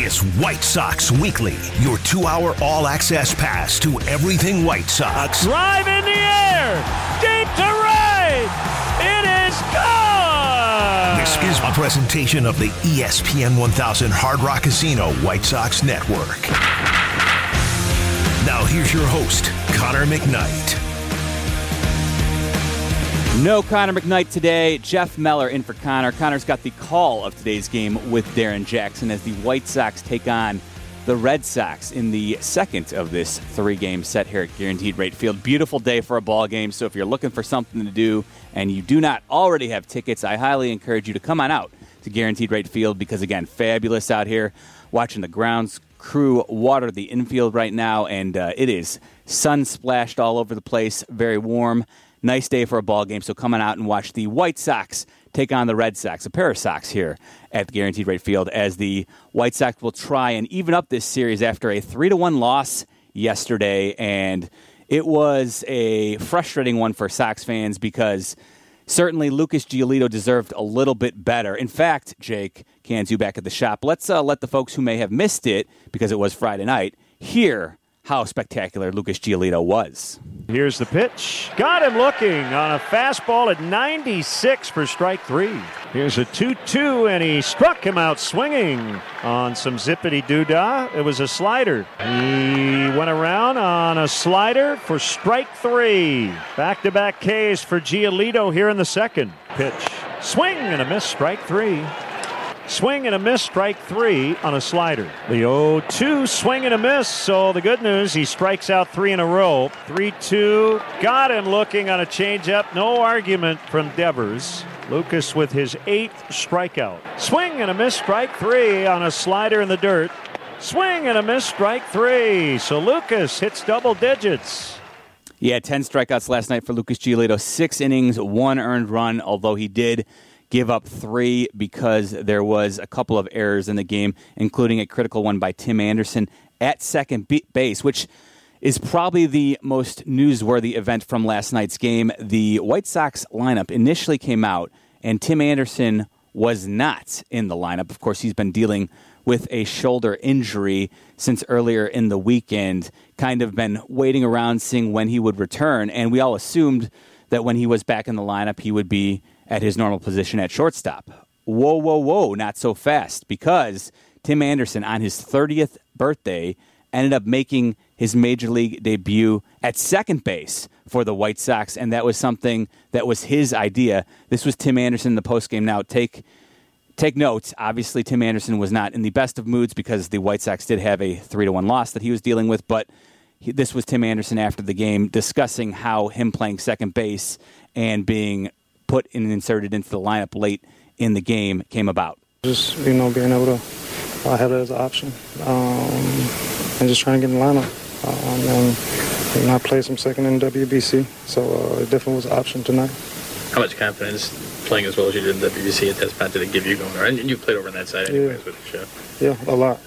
is White Sox Weekly, your 2-hour all-access pass to everything White Sox. Drive in the air, deep to right, it is gone! This is a presentation of the ESPN 1000 Hard Rock Casino White Sox Network. Now here's your host, Connor McKnight. No Connor McKnight today. Jeff Meller in for Connor. Connor's got the call of today's game with Darren Jackson as the White Sox take on the Red Sox in the second of this 3-game set here at Guaranteed Rate Field. Beautiful day for a ball game, so if you're looking for something to do and you do not already have tickets, I highly encourage you to come on out to Guaranteed Rate Field because, again, fabulous out here watching the grounds crew water the infield right now, and it is sun-splashed all over the place, very warm. Nice day for a ball game, so come on out and watch the White Sox take on the Red Sox, a pair of Sox here at the Guaranteed Rate Field, as the White Sox will try and even up this series after a 3-1 loss yesterday. And it was a frustrating one for Sox fans because certainly Lucas Giolito deserved a little bit better. In fact, Jake Kanzu back at the shop, let's let the folks who may have missed it, because it was Friday night, hear how spectacular Lucas Giolito was. Here's the pitch. Got him looking on a fastball at 96 for strike 3. Here's a 2-2, and he struck him out swinging on some zippity-doo-dah. It was a slider. He went around on a slider for strike 3. Back-to-back Ks for Giolito here in the second. Pitch. Swing and a miss, strike 3. Swing and a miss, strike 3 on a slider. The 0-2, swing and a miss. So the good news, he strikes out 3 in a row. 3-2, got him looking on a changeup. No argument from Devers. Lucas with his 8th strikeout. Swing and a miss, strike 3 on a slider in the dirt. Swing and a miss, strike 3. So Lucas hits double digits. He had 10 strikeouts last night for Lucas Giolito. 6 innings, 1 earned run, although he did give up 3 because there was a couple of errors in the game, including a critical one by Tim Anderson at second base, which is probably the most newsworthy event from last night's game. The White Sox lineup initially came out, and Tim Anderson was not in the lineup. Of course, he's been dealing with a shoulder injury since earlier in the weekend, kind of been waiting around seeing when he would return, and we all assumed that when he was back in the lineup, he would be at his normal position at shortstop. Whoa, not so fast, because Tim Anderson, on his 30th birthday, ended up making his major league debut at second base for the White Sox, and that was something that was his idea. This was Tim Anderson in the postgame. Now, take note, obviously Tim Anderson was not in the best of moods because the White Sox did have a 3-1 loss that he was dealing with, but this was Tim Anderson after the game discussing how him playing second base and being put and inserted into the lineup late in the game came about. Just, being able to have it as an option and just trying to get in the lineup. And I played some second in WBC, so it definitely was an option tonight. How much confidence playing as well as you did in WBC at that spot did it give you going around? And you played over on that side anyways with the show. Yeah, a lot.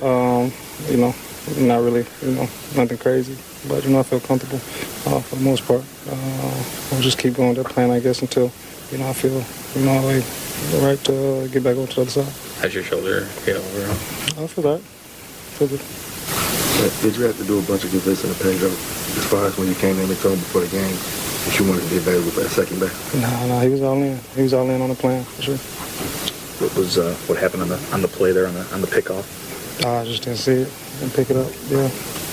Not really, nothing crazy. But, I feel comfortable for the most part. I'll just keep going with that plan, I guess, until I feel, like right to get back over to the other side. How's your shoulder feel overall? I feel that. Good. Did you have to do a bunch of good bits in the Pedro as far as when you came in and told him before the game that you wanted to be available at second base? No, he was all in. He was all in on the plan, for sure. What happened on the play there on the pickoff? I just didn't see it and pick it up, yeah.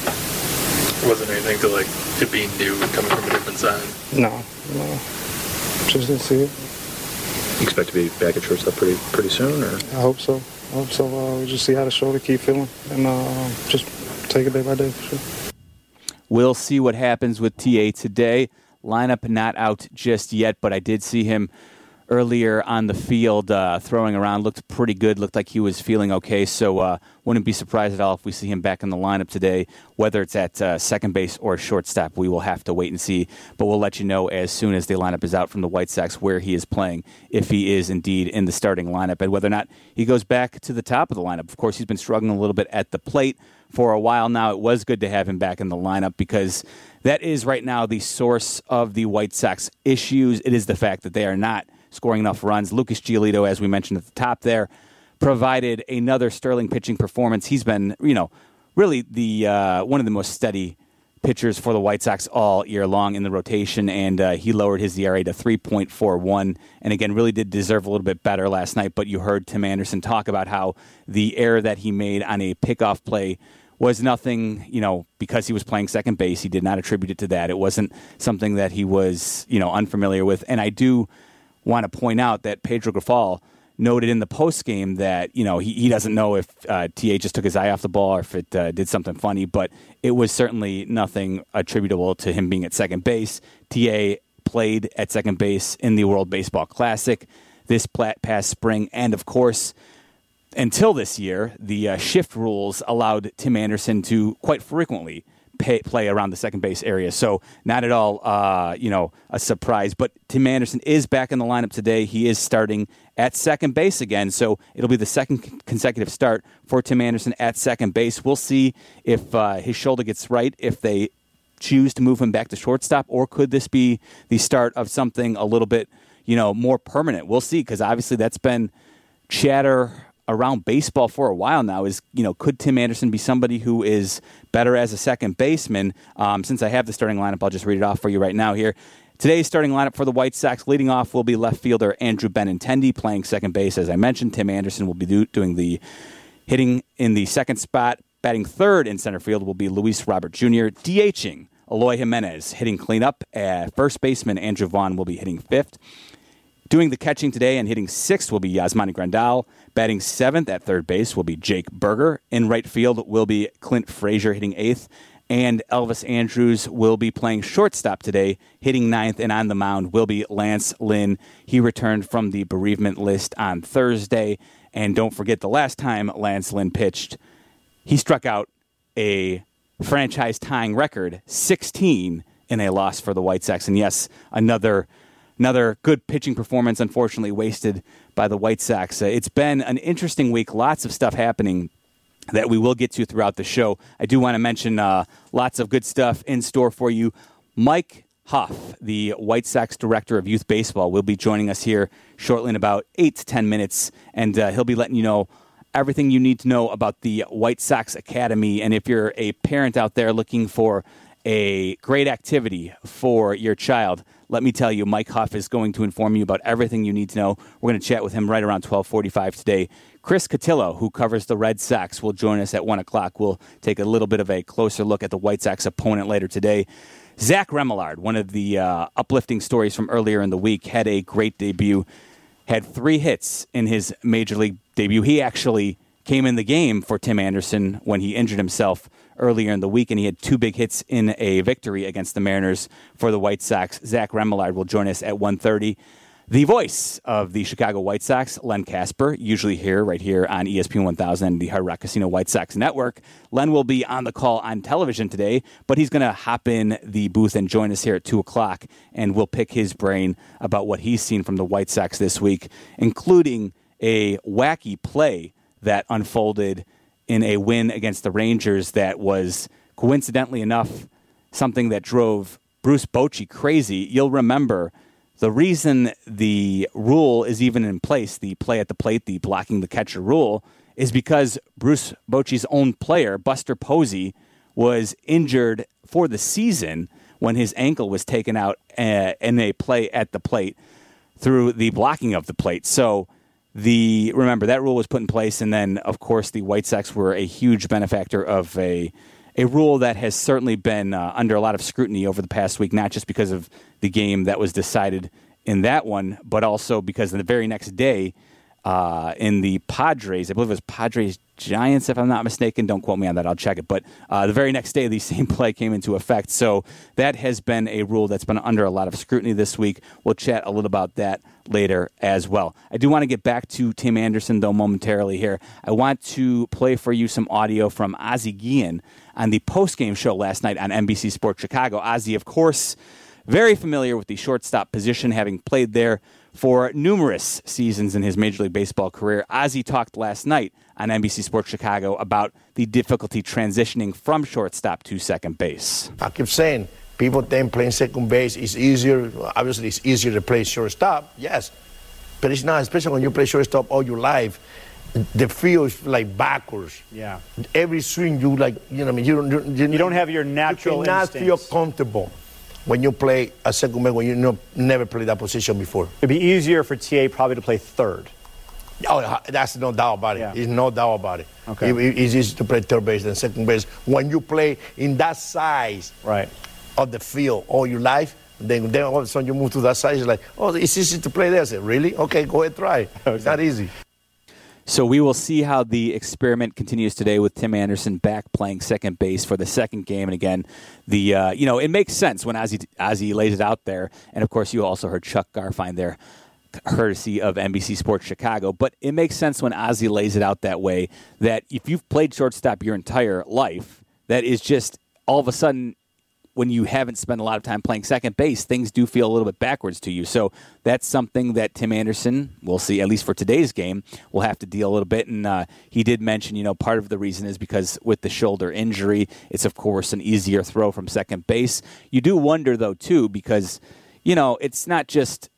It wasn't anything to be new coming from a different side? No. Just didn't see it. You expect to be back at shortstop pretty soon, or? I hope so. We just see how the shoulder keep feeling and just take it day by day for sure. We'll see what happens with TA today. Lineup not out just yet, but I did see him earlier on the field throwing around. Looked pretty good. Looked like he was feeling okay. So wouldn't be surprised at all if we see him back in the lineup today. Whether it's at second base or shortstop, we will have to wait and see. But we'll let you know as soon as the lineup is out from the White Sox where he is playing, if he is indeed in the starting lineup, and whether or not he goes back to the top of the lineup. Of course, he's been struggling a little bit at the plate for a while now. It was good to have him back in the lineup because that is right now the source of the White Sox issues. It is the fact that they are not scoring enough runs. Lucas Giolito, as we mentioned at the top there, provided another sterling pitching performance. He's been, really the one of the most steady pitchers for the White Sox all year long in the rotation, and he lowered his ERA to 3.41, and again, really did deserve a little bit better last night, but you heard Tim Anderson talk about how the error that he made on a pickoff play was nothing, because he was playing second base. He did not attribute it to that. It wasn't something that he was, unfamiliar with, and I do want to point out that Pedro Grifol noted in the postgame that, he doesn't know if TA just took his eye off the ball or if it did something funny, but it was certainly nothing attributable to him being at second base. TA played at second base in the World Baseball Classic this past spring, and of course, until this year, the shift rules allowed Tim Anderson to quite frequently play around the second base area. So not at all, a surprise. But Tim Anderson is back in the lineup today. He is starting at second base again. So it'll be the second consecutive start for Tim Anderson at second base. We'll see if his shoulder gets right, if they choose to move him back to shortstop, or could this be the start of something a little bit, more permanent? We'll see, because obviously that's been chatter around baseball for a while now. Is, could Tim Anderson be somebody who is better as a second baseman? Since I have the starting lineup, I'll just read it off for you right now here. Today's starting lineup for the White Sox, leading off will be left fielder Andrew Benintendi, playing second base. As I mentioned, Tim Anderson will be doing the hitting in the second spot. Batting third in center field will be Luis Robert Jr. DHing Eloy Jimenez. Hitting cleanup at first baseman Andrew Vaughn will be hitting fifth. Doing the catching today and hitting sixth will be Yasmani Grandal. Batting seventh at third base will be Jake Berger. In right field will be Clint Frazier hitting eighth. And Elvis Andrus will be playing shortstop today, hitting ninth. And on the mound will be Lance Lynn. He returned from the bereavement list on Thursday. And don't forget, the last time Lance Lynn pitched, he struck out a franchise-tying record, 16 in a loss for the White Sox. And yes, another good pitching performance, unfortunately, wasted by the White Sox. It's been an interesting week. Lots of stuff happening that we will get to throughout the show. I do want to mention lots of good stuff in store for you. Mike Huff, the White Sox Director of Youth Baseball, will be joining us here shortly in about 8 to 10 minutes, and he'll be letting you know everything you need to know about the White Sox Academy. And if you're a parent out there looking for a great activity for your child, let me tell you, Mike Huff is going to inform you about everything you need to know. We're going to chat with him right around 12:45 today. Chris Cotillo, who covers the Red Sox, will join us at 1 o'clock. We'll take a little bit of a closer look at the White Sox opponent later today. Zach Remillard, one of the uplifting stories from earlier in the week, had a great debut, had 3 hits in his Major League debut. He actually came in the game for Tim Anderson when he injured himself earlier in the week, and he had 2 big hits in a victory against the Mariners for the White Sox. Zach Remillard will join us at 1:30. The voice of the Chicago White Sox, Len Casper, usually right here on ESPN 1000 and the Hard Rock Casino White Sox Network. Len will be on the call on television today, but he's going to hop in the booth and join us here at 2 o'clock, and we'll pick his brain about what he's seen from the White Sox this week, including a wacky play that unfolded in a win against the Rangers that was, coincidentally enough, something that drove Bruce Bochy crazy. You'll remember the reason the rule is even in place, the play at the plate, the blocking the catcher rule, is because Bruce Bochy's own player, Buster Posey, was injured for the season when his ankle was taken out in a play at the plate through the blocking of the plate. So remember, that rule was put in place, and then, of course, the White Sox were a huge benefactor of a rule that has certainly been under a lot of scrutiny over the past week, not just because of the game that was decided in that one, but also because the very next day in the Padres, I believe it was Padres-Giants, if I'm not mistaken. Don't quote me on that. I'll check it. But the very next day, the same play came into effect. So that has been a rule that's been under a lot of scrutiny this week. We'll chat a little about that later as well. I do want to get back to Tim Anderson, though, momentarily here. I want to play for you some audio from Ozzie Guillen on the postgame show last night on NBC Sports Chicago. Ozzie, of course, very familiar with the shortstop position, having played there for numerous seasons in his Major League Baseball career. Ozzie talked last night on NBC Sports Chicago about the difficulty transitioning from shortstop to second base. I keep saying, people think playing second base is easier. Obviously, it's easier to play shortstop, yes. But it's not, especially when you play shortstop all your life. the field is like backwards. Yeah. Every swing you like, you know what I mean? You don't have your natural instincts. You cannot feel comfortable when you play a second base when you never played that position before. It'd be easier for TA probably to play third. Oh, that's no doubt about it. Yeah. There's no doubt about it. Okay. It's easy to play third base than second base. When you play in that size of the field all your life, then all of a sudden you move to that side, it's like, oh, it's easy to play there. I said, really? Okay, go ahead, try. Okay. It's not easy. So we will see how the experiment continues today with Tim Anderson back playing second base for the second game. And again, it makes sense when Ozzie lays it out there. And, of course, you also heard Chuck Garfien there, courtesy of NBC Sports Chicago. But it makes sense when Ozzie lays it out that way, that if you've played shortstop your entire life, that is just all of a sudden when you haven't spent a lot of time playing second base, things do feel a little bit backwards to you. So that's something that Tim Anderson, we'll see, at least for today's game, will have to deal a little bit. And he did mention, part of the reason is because with the shoulder injury, it's, of course, an easier throw from second base. You do wonder, though, too, because, it's not just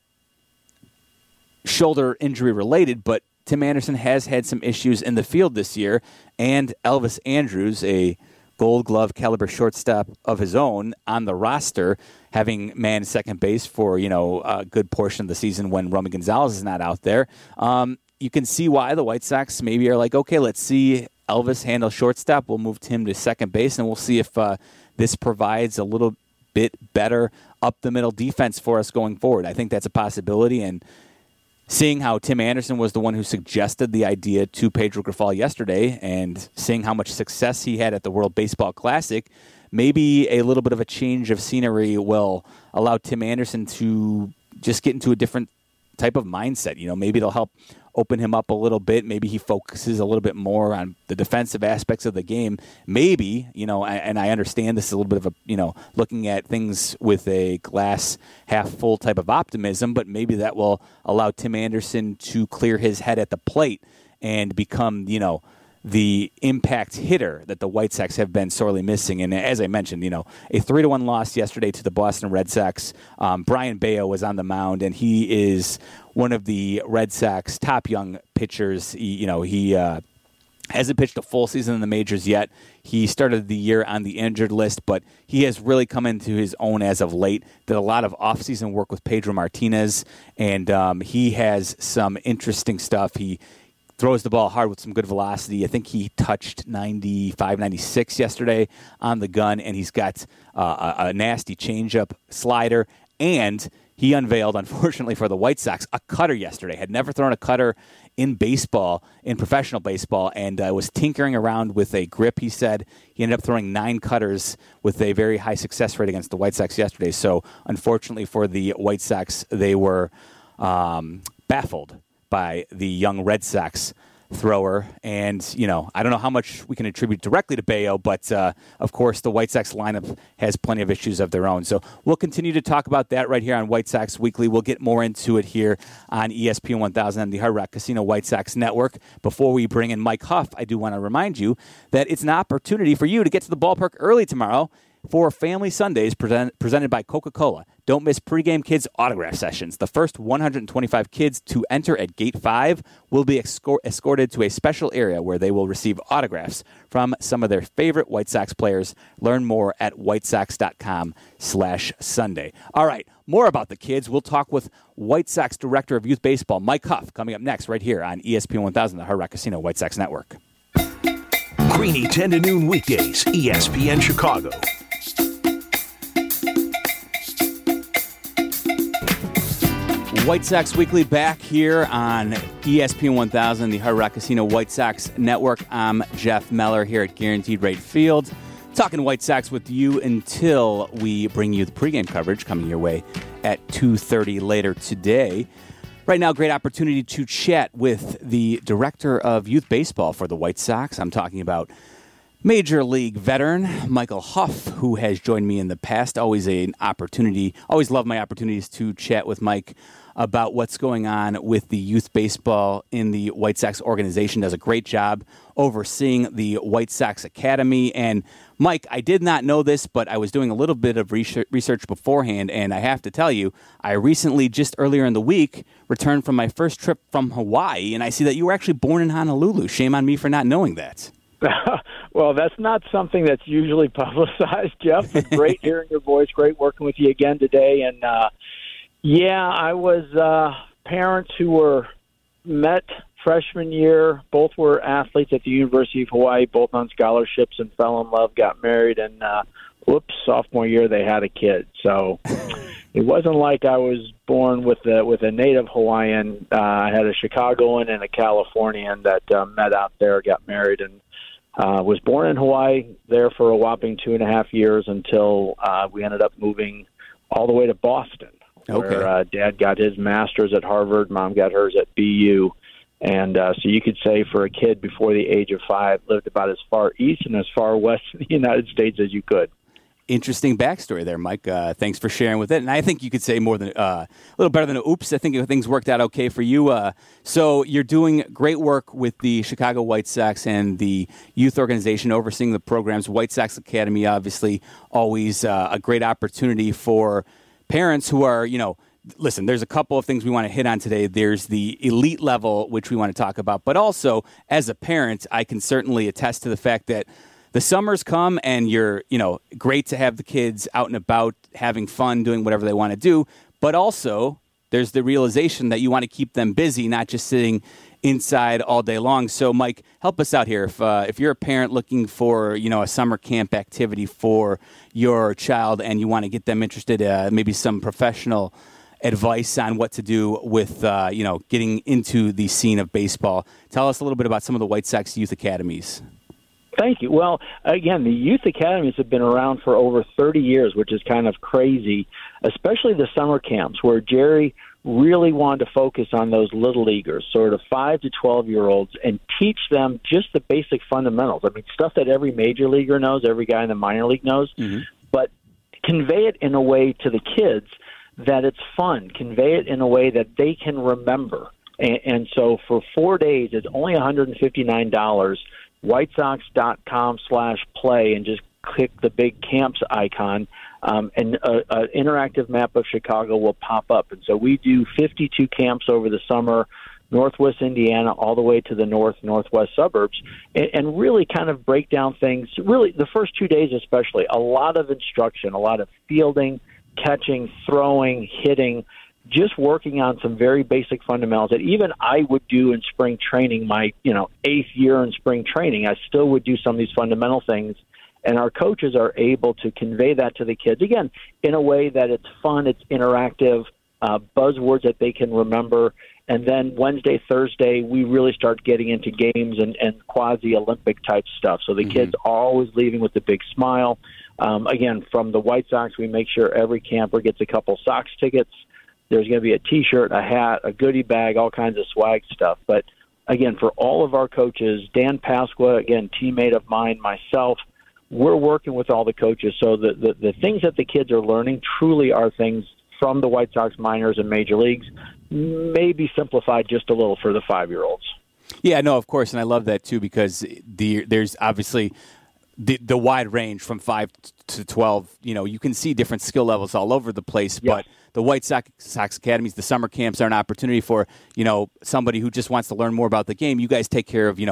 shoulder injury related, but Tim Anderson has had some issues in the field this year, and Elvis Andrus, a Gold Glove caliber shortstop of his own on the roster, having manned second base for a good portion of the season when Romy Gonzalez is not out there. You can see why the White Sox maybe are like, okay, let's see Elvis handle shortstop. We'll move Tim to second base, and we'll see if this provides a little bit better up the middle defense for us going forward. I think that's a possibility, and seeing how Tim Anderson was the one who suggested the idea to Pedro Grifol yesterday and seeing how much success he had at the World Baseball Classic, maybe a little bit of a change of scenery will allow Tim Anderson to just get into a different type of mindset. Maybe it'll help open him up a little bit. Maybe he focuses a little bit more on the defensive aspects of the game. Maybe, and I understand this is a little bit of a, looking at things with a glass half full type of optimism, but maybe that will allow Tim Anderson to clear his head at the plate and become, the impact hitter that the White Sox have been sorely missing. And as I mentioned, a 3-1 loss yesterday to the Boston Red Sox. Brian Bayo was on the mound, and he is one of the Red Sox top young pitchers. He hasn't pitched a full season in the majors yet. He started the year on the injured list, but he has really come into his own as of late. Did a lot of offseason work with Pedro Martinez, and he has some interesting stuff. He throws the ball hard with some good velocity. I think he touched 95, 96 yesterday on the gun, and he's got a nasty changeup, slider, and he unveiled, unfortunately for the White Sox, a cutter yesterday. Had never thrown a cutter in baseball, in professional baseball, and was tinkering around with a grip, he said. He ended up throwing 9 cutters with a very high success rate against the White Sox yesterday. So, unfortunately for the White Sox, they were baffled by the young Red Sox thrower. And, I don't know how much we can attribute directly to Bayo, but, of course, the White Sox lineup has plenty of issues of their own. So we'll continue to talk about that right here on White Sox Weekly. We'll get more into it here on ESPN 1000 and the Hard Rock Casino White Sox Network. Before we bring in Mike Huff, I do want to remind you that it's an opportunity for you to get to the ballpark early tomorrow for Family Sundays presented by Coca-Cola. Don't miss pregame kids autograph sessions. The first 125 kids to enter at Gate 5 will be escorted to a special area where they will receive autographs from some of their favorite White Sox players. Learn more at whitesox.com/Sunday. All right, more about the kids. We'll talk with White Sox Director of Youth Baseball, Mike Huff, coming up next right here on ESPN 1000, the Hard Rock Casino White Sox Network. Greeny 10 to noon weekdays, ESPN Chicago. White Sox Weekly back here on ESPN 1000, the Hard Rock Casino White Sox Network. I'm Jeff Meller here at Guaranteed Rate Field, talking White Sox with you until we bring you the pregame coverage coming your way at 2:30 later today. Right now, great opportunity to chat with the Director of Youth Baseball for the White Sox. I'm talking about Major League veteran Michael Huff, who has joined me in the past. Always love my opportunities to chat with Mike about what's going on with the youth baseball in the White Sox organization. Does a great job overseeing the White Sox Academy. And Mike, I did not know this, but I was doing a little bit of research beforehand, and I have to tell you, I recently, just earlier in the week, returned from my first trip from Hawaii, and I see that you were actually born in Honolulu. Shame on me for not knowing that. Well, that's not something that's usually publicized, Jeff. It's great hearing your voice. Great working with you again today. And, I was parents who were met freshman year. Both were athletes at the University of Hawaii, both on scholarships, and fell in love, got married, and sophomore year they had a kid. So it wasn't like I was born with a native Hawaiian. I had a Chicagoan and a Californian that met out there, got married, and was born in Hawaii, there for a whopping 2.5 years until we ended up moving all the way to Boston, where Dad got his master's at Harvard, Mom got hers at BU. And so you could say for a kid before the age of 5, lived about as far east and as far west in the United States as you could. Interesting backstory there, Mike. Thanks for sharing with it. And I think you could say more than a little better than an oops. I think things worked out okay for you. So you're doing great work with the Chicago White Sox and the youth organization overseeing the programs. White Sox Academy, obviously, always a great opportunity for parents who are, listen, there's a couple of things we want to hit on today. There's the elite level, which we want to talk about. But also, as a parent, I can certainly attest to the fact that the summers come and you're, great to have the kids out and about, having fun, doing whatever they want to do. But also, there's the realization that you want to keep them busy, not just sitting inside all day long. So, Mike, help us out here. If you're a parent looking for, a summer camp activity for your child and you want to get them interested, maybe some professional advice on what to do with, getting into the scene of baseball, tell us a little bit about some of the White Sox youth academies. Thank you. Well, again, the youth academies have been around for over 30 years, which is kind of crazy, especially the summer camps where Jerry really wanted to focus on those little leaguers, sort of 5 to 12-year-olds, and teach them just the basic fundamentals. I mean, stuff that every major leaguer knows, every guy in the minor league knows, but convey it in a way to the kids that it's fun, convey it in a way that they can remember. And so for 4 days, it's only $159, whitesox.com/play, and just click the big camps icon, and an interactive map of Chicago will pop up. And so we do 52 camps over the summer, Northwest Indiana, all the way to the northwest suburbs, and really kind of break down things. Really, the first 2 days especially, a lot of instruction, a lot of fielding, catching, throwing, hitting, just working on some very basic fundamentals that even I would do in spring training, my 8th year in spring training. I still would do some of these fundamental things, and our coaches are able to convey that to the kids, again, in a way that it's fun, it's interactive, buzzwords that they can remember. And then Wednesday, Thursday, we really start getting into games and quasi-Olympic type stuff. So the kids are always leaving with a big smile. Again, from the White Sox, we make sure every camper gets a couple Sox tickets. There's going to be a T-shirt, a hat, a goodie bag, all kinds of swag stuff. But, again, for all of our coaches, Dan Pasqua, again, teammate of mine, myself, we're working with all the coaches. So the things that the kids are learning truly are things from the White Sox minors and major leagues, maybe simplified just a little for the 5-year-olds. Yeah, no, of course, and I love that, too, because there's obviously the wide range from 5 to 12. You can see different skill levels all over the place, but the White Sox academies, the summer camps are an opportunity for, somebody who just wants to learn more about the game. You guys take care of,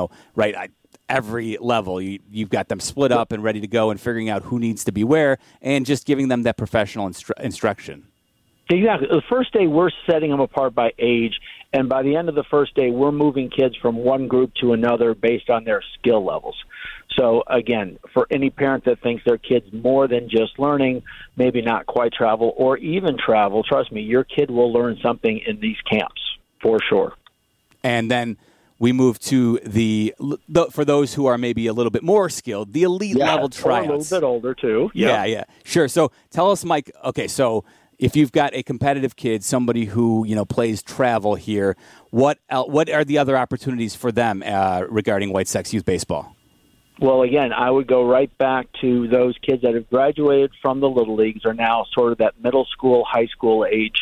every level. You've got them split up and ready to go and figuring out who needs to be where and just giving them that professional instruction. Exactly. The first day, we're setting them apart by age, and by the end of the first day, we're moving kids from one group to another based on their skill levels. So, again, for any parent that thinks their kid's more than just learning, maybe not quite travel, or even travel, trust me, your kid will learn something in these camps, for sure. And then we move to the for those who are maybe a little bit more skilled, the elite level tryouts. Or a little bit older, too. Yeah, sure. So tell us, Mike, okay, so if you've got a competitive kid, somebody who plays travel here, what are the other opportunities for them regarding White Sox youth baseball? Well, again, I would go right back to those kids that have graduated from the Little Leagues are now sort of that middle school, high school age.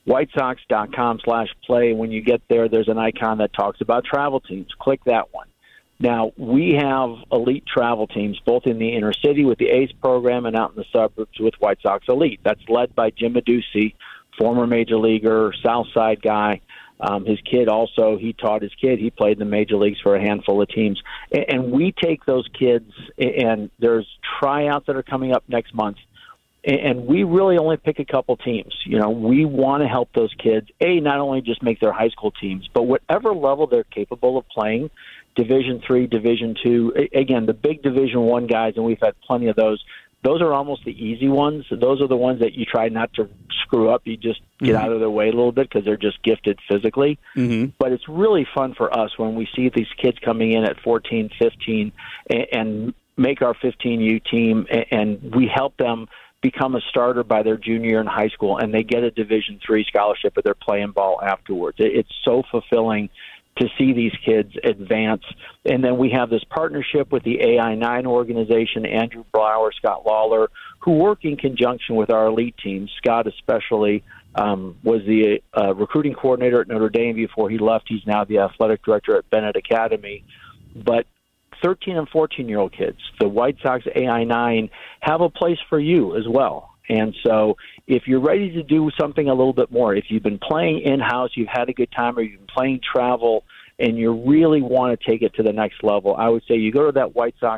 WhiteSox.com/play. When you get there, there's an icon that talks about travel teams. Click that one. Now, we have elite travel teams, both in the inner city with the ACE program and out in the suburbs with White Sox Elite. That's led by Jim Adduci, former major leaguer, South Side guy. His kid also, he taught his kid. He played in the major leagues for a handful of teams. And we take those kids, and there's tryouts that are coming up next month. And we really only pick a couple teams. You know, we want to help those kids, not only just make their high school teams, but whatever level they're capable of playing, Division III, Division II. Again, the big Division I guys, and we've had plenty of those are almost the easy ones. Those are the ones that you try not to screw up. You just get out of their way a little bit because they're just gifted physically. But it's really fun for us when we see these kids coming in at 14, 15, and make our 15U team, and we help them become a starter by their junior year in high school, and they get a Division III scholarship, but they're playing ball afterwards. It's so fulfilling to see these kids advance. And then we have this partnership with the AI9 organization, Andrew Brower, Scott Lawler, who work in conjunction with our elite teams. Scott especially was the recruiting coordinator at Notre Dame before he left. He's now the athletic director at Bennett Academy. But 13 and 14-year-old kids, the White Sox AI9 have a place for you as well. And so if you're ready to do something a little bit more, if you've been playing in-house, you've had a good time, or you've been playing travel, and you really want to take it to the next level, I would say you go to that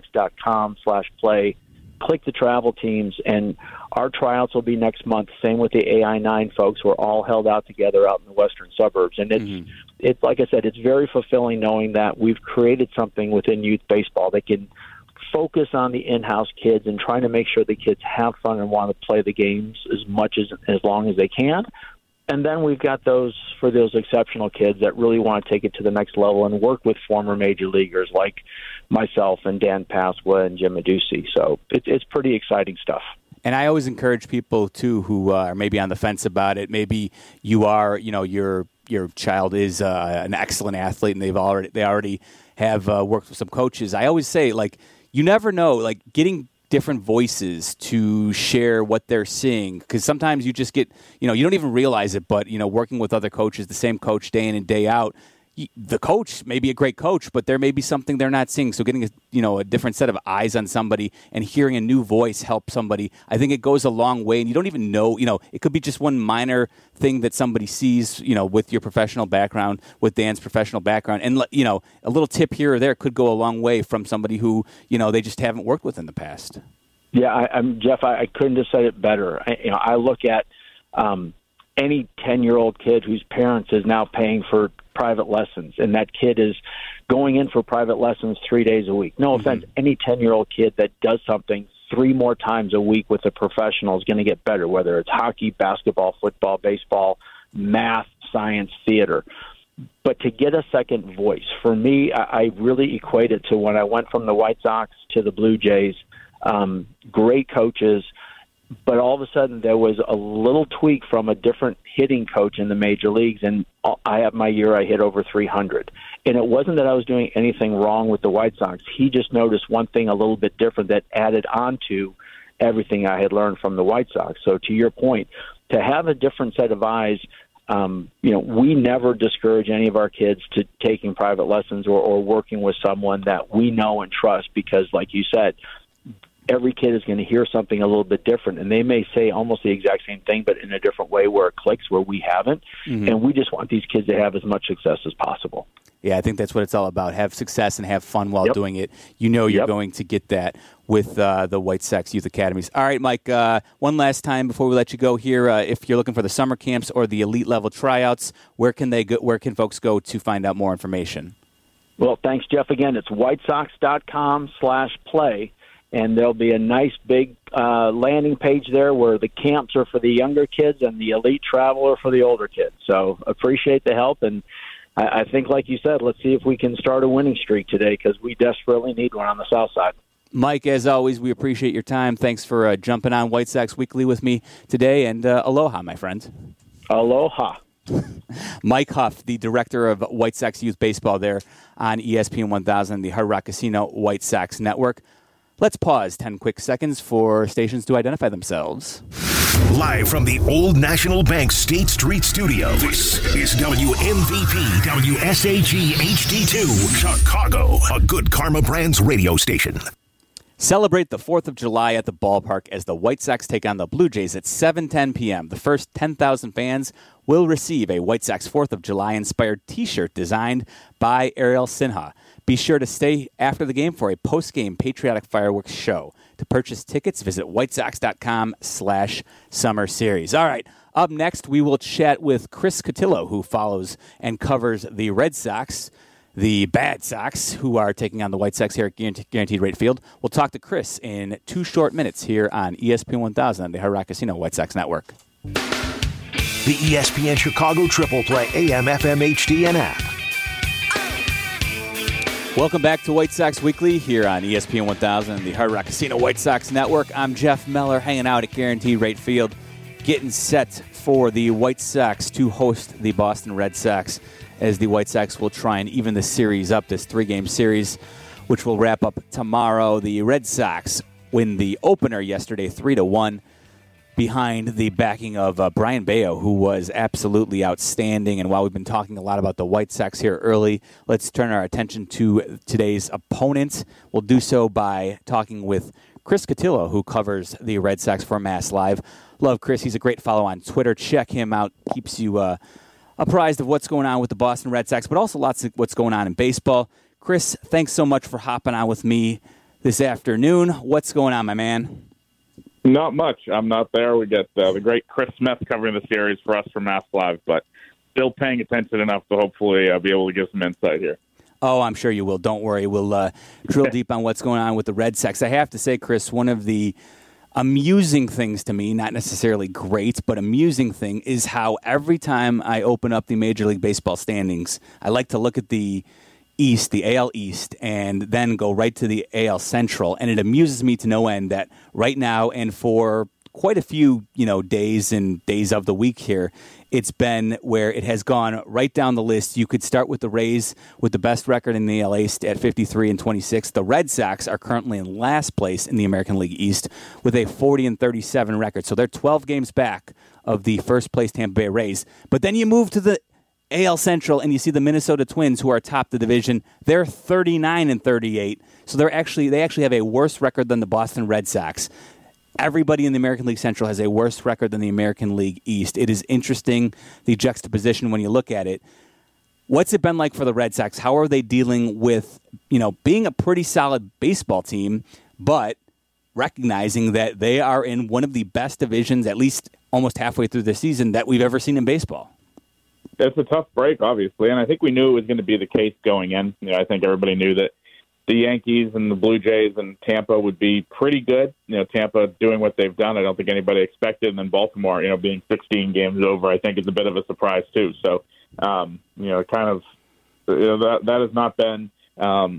whitesox.com/play, click the travel teams, and our tryouts will be next month. Same with the AI9 folks. We're all held out together out in the western suburbs. And it's like I said, it's very fulfilling knowing that we've created something within youth baseball that can focus on the in-house kids and trying to make sure the kids have fun and want to play the games as long as they can. And then we've got those exceptional kids that really want to take it to the next level and work with former major leaguers like myself and Dan Pasqua and Jim Adduci. So it's pretty exciting stuff. And I always encourage people too who are maybe on the fence about it. Maybe you are, your child is an excellent athlete, and they already have worked with some coaches. I always say, you never know, getting different voices to share what they're seeing, because sometimes you just get, you don't even realize it, but, working with other coaches, the same coach day in and day out, the coach may be a great coach, but there may be something they're not seeing. So getting a different set of eyes on somebody and hearing a new voice help somebody, I think it goes a long way. And you don't even know, it could be just one minor thing that somebody sees, with your professional background, with Dan's professional background. And, a little tip here or there could go a long way from somebody who, they just haven't worked with in the past. Yeah, Jeff, I couldn't have said it better. I look at any 10-year-old kid whose parents is now paying for private lessons, and that kid is going in for private lessons 3 days a week. No offense, any 10-year-old kid that does something 3 more times a week with a professional is going to get better, whether it's hockey, basketball, football, baseball, math, science, theater. But to get a second voice, for me, I really equate it to when I went from the White Sox to the Blue Jays. Great coaches, but all of a sudden there was a little tweak from a different hitting coach in the major leagues, and I hit over 300. And it wasn't that I was doing anything wrong with the White Sox. He just noticed one thing a little bit different that added on to everything I had learned from the White Sox. So to your point, to have a different set of eyes, we never discourage any of our kids to taking private lessons or working with someone that we know and trust, because like you said, every kid is going to hear something a little bit different, and they may say almost the exact same thing, but in a different way where it clicks, where we haven't. And we just want these kids to have as much success as possible. Yeah, I think that's what it's all about. Have success and have fun while doing it. You're going to get that with the White Sox Youth Academies. All right, Mike, one last time before we let you go here, if you're looking for the summer camps or the elite level tryouts, where can folks go to find out more information? Well, thanks, Jeff. Again, it's whitesox.com/play. And there'll be a nice big landing page there where the camps are for the younger kids and the elite travel are for the older kids. So appreciate the help. And I think, like you said, let's see if we can start a winning streak today, because we desperately need one on the south side. Mike, as always, we appreciate your time. Thanks for jumping on White Sox Weekly with me today. And aloha, my friend. Aloha. Mike Huff, the director of White Sox Youth Baseball there on ESPN 1000, the Hard Rock Casino White Sox Network. Let's pause 10 quick seconds for stations to identify themselves. Live from the Old National Bank State Street Studio, this is WMVP WSAG HD2, Chicago, a Good Karma Brands radio station. Celebrate the 4th of July at the ballpark as the White Sox take on the Blue Jays at 7:10 p.m. The first 10,000 fans will receive a White Sox 4th of July-inspired T-shirt designed by Ariel Sinha. Be sure to stay after the game for a post-game patriotic fireworks show. To purchase tickets, visit whitesox.com/summer series. All right, up next, we will chat with Chris Cotillo, who follows and covers the Red Sox, the Bad Sox, who are taking on the White Sox here at Guaranteed Rate Field. We'll talk to Chris in 2 short minutes here on ESPN 1000 on the Hard Rock Casino White Sox Network. The ESPN Chicago Triple Play AM, FM, HD, and app. Welcome back to White Sox Weekly here on ESPN 1000 and the Hard Rock Casino White Sox Network. I'm Jeff Meller, hanging out at Guaranteed Rate Field, getting set for the White Sox to host the Boston Red Sox, as the White Sox will try and even the series up, this 3-game series, which will wrap up tomorrow. The Red Sox win the opener yesterday 3-1 behind the backing of Brian Bayo, who was absolutely outstanding. And while we've been talking a lot about the White Sox here early, let's turn our attention to today's opponent. We'll do so by talking with Chris Cotillo, who covers the Red Sox for Mass Live. Love Chris. He's a great follow on Twitter. Check him out. Keeps you apprised of what's going on with the Boston Red Sox, but also lots of what's going on in baseball. Chris, thanks so much for hopping on with me this afternoon. What's going on, my man? Not much. I'm not there. We got the great Chris Smith covering the series for us from Mass Live, but still paying attention enough to hopefully be able to give some insight here. Oh, I'm sure you will. Don't worry. We'll drill deep on what's going on with the Red Sox. I have to say, Chris, one of the amusing things to me, not necessarily great, but amusing thing, is how every time I open up the Major League Baseball standings, I like to look at the East, the AL East, and then go right to the AL Central. And it amuses me to no end that right now and for quite a few, days and days of the week here, it's been where it has gone right down the list. You could start with the Rays with the best record in the AL East at 53-26. The Red Sox are currently in last place in the American League East with a 40-37 record. So they're 12 games back of the first place Tampa Bay Rays. But then you move to the AL Central and you see the Minnesota Twins, who are atop the division. They're 39-38. So they actually have a worse record than the Boston Red Sox. Everybody in the American League Central has a worse record than the American League East. It is interesting, the juxtaposition when you look at it. What's it been like for the Red Sox? How are they dealing with, being a pretty solid baseball team, but recognizing that they are in one of the best divisions, at least almost halfway through the season, that we've ever seen in baseball? It's a tough break, obviously, and I think we knew it was going to be the case going in. I think everybody knew that the Yankees and the Blue Jays and Tampa would be pretty good. Tampa doing what they've done, I don't think anybody expected. And then Baltimore, being 16 games over, I think is a bit of a surprise too. So, that has not been a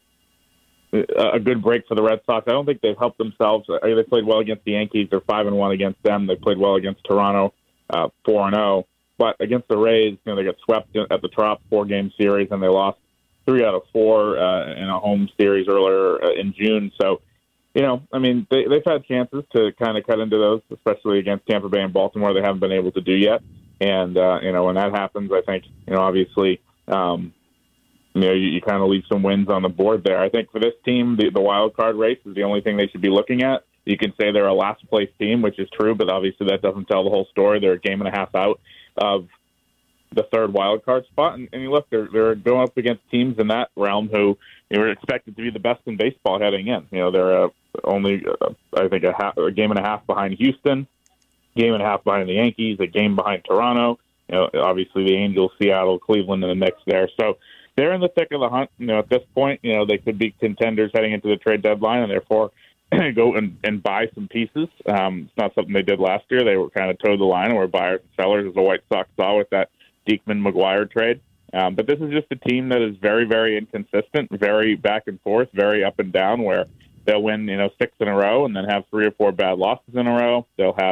good break for the Red Sox. I don't think they've helped themselves. They played well against the Yankees. They're 5-1 against them. They played well against Toronto, 4-0. But against the Rays, they got swept at the Trop 4-game series, and they lost 3 out of 4 in a home series earlier in June. So, they've had chances to kind of cut into those, especially against Tampa Bay and Baltimore. They haven't been able to do yet. And, when that happens, I think, obviously, you kind of leave some wins on the board there. I think for this team, the wild card race is the only thing they should be looking at. You can say they're a last-place team, which is true, but obviously that doesn't tell the whole story. They're a game and a half out of the third wild card spot, and you look, they're going up against teams in that realm who were expected to be the best in baseball heading in. They're only I think a game and a half behind Houston, game and a half behind the Yankees, a game behind Toronto. Obviously the Angels, Seattle, Cleveland in the mix there. So they're in the thick of the hunt. At this point, they could be contenders heading into the trade deadline, and therefore go and buy some pieces. It's not something they did last year. They were kind of towed the line and were buyers and sellers, as the White Sox saw with that Diekman-Maguire trade. But this is just a team that is very, very inconsistent, very back and forth, very up and down, where they'll win, 6 in a row and then have 3 or 4 bad losses in a row. They'll have,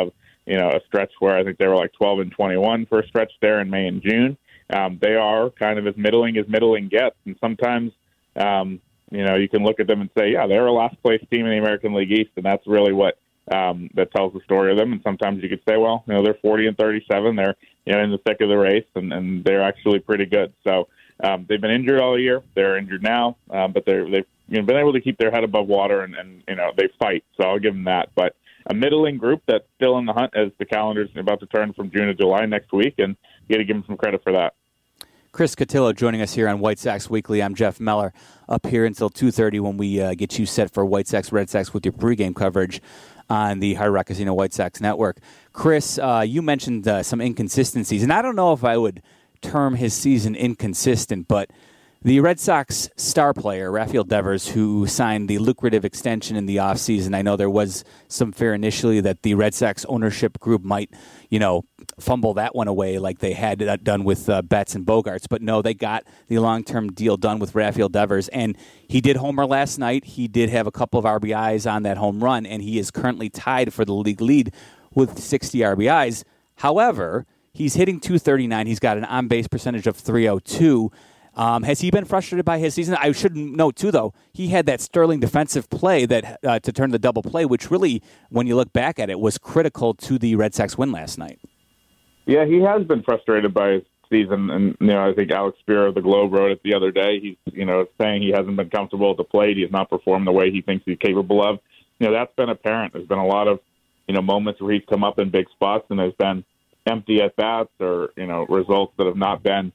a stretch where I think they were like 12-21 for a stretch there in May and June. They are kind of as middling gets, and sometimes, you can look at them and say, yeah, they're a last place team in the American League East, and that's really what that tells the story of them. And sometimes you could say, well, they're 40-37, they're in the thick of the race, and they're actually pretty good. So they've been injured all year. They're injured now, but they've been able to keep their head above water, and they fight. So I'll give them that. But a middling group that's still in the hunt as the calendar's about to turn from June to July next week, and you got to give them some credit for that. Chris Cotillo joining us here on White Sox Weekly. I'm Jeff Meller, up here until 2:30 when we get you set for White Sox, Red Sox with your pregame coverage on the Hard Rock Casino White Sox Network. Chris, you mentioned some inconsistencies, and I don't know if I would term his season inconsistent, but the Red Sox star player, Rafael Devers, who signed the lucrative extension in the offseason, I know there was some fear initially that the Red Sox ownership group might, fumble that one away like they had done with Betts and Bogarts. But no, they got the long-term deal done with Rafael Devers, and he did homer last night. He did have a couple of RBIs on that home run, and he is currently tied for the league lead with 60 RBIs. However, he's hitting .239. He's got an on-base percentage of .302. Has he been frustrated by his season? I should note, too, though, he had that sterling defensive play that to turn the double play, which really, when you look back at it, was critical to the Red Sox win last night. Yeah, he has been frustrated by his season, and I think Alex Spiro of the Globe wrote it the other day. He's saying he hasn't been comfortable at the plate. He has not performed the way he thinks he's capable of. That's been apparent. There's been a lot of moments where he's come up in big spots, and there's been empty at bats or results that have not been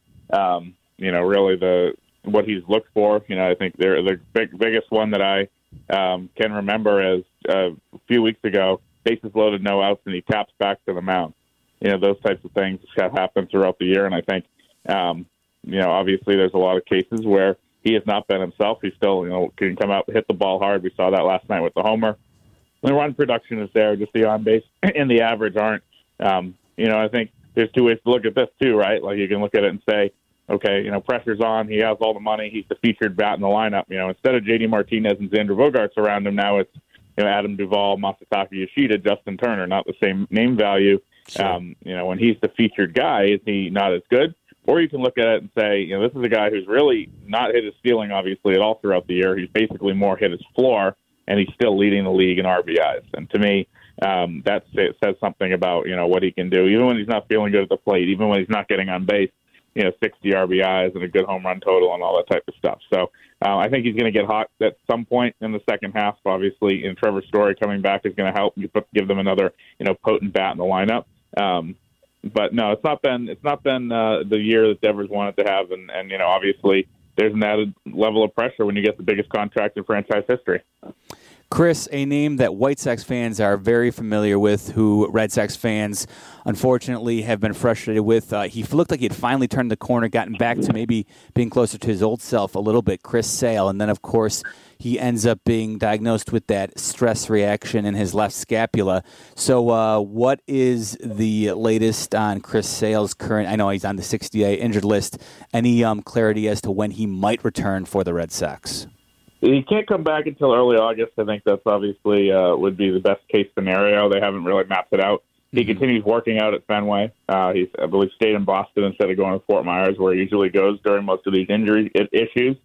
really what he's looked for. I think the biggest one that I can remember is a few weeks ago, bases loaded, no outs, and he taps back to the mound. Those types of things have happened throughout the year, and I think, obviously there's a lot of cases where he has not been himself. He still, can come out, hit the ball hard. We saw that last night with the homer. The run production is there, just the on-base and the average aren't. I think there's two ways to look at this too, right? Like you can look at it and say, okay, pressure's on. He has all the money. He's the featured bat in the lineup. Instead of J.D. Martinez and Xander Bogaerts around him, now it's Adam Duvall, Masataka Yoshida, Justin Turner, not the same name value. Sure. When he's the featured guy, is he not as good? Or you can look at it and say, this is a guy who's really not hit his ceiling, obviously, at all throughout the year. He's basically more hit his floor, and he's still leading the league in RBIs. And to me, that says something about, what he can do, even when he's not feeling good at the plate, even when he's not getting on base. 60 RBIs and a good home run total and all that type of stuff. So I think he's going to get hot at some point in the second half. Obviously, and Trevor Story coming back is going to help. You give them another, potent bat in the lineup. But no, it's not been the year that Devers wanted to have, and obviously there's an added level of pressure when you get the biggest contract in franchise history. Chris, a name that White Sox fans are very familiar with, who Red Sox fans, unfortunately, have been frustrated with. He looked like he had finally turned the corner, gotten back to maybe being closer to his old self a little bit, Chris Sale. And then, of course, he ends up being diagnosed with that stress reaction in his left scapula. So what is the latest on Chris Sale's current? I know he's on the 60-day injured list. Any clarity as to when he might return for the Red Sox? He can't come back until early August. I think that's obviously would be the best case scenario. They haven't really mapped it out. He continues working out at Fenway. He's, I believe, stayed in Boston instead of going to Fort Myers, where he usually goes during most of these injury issues.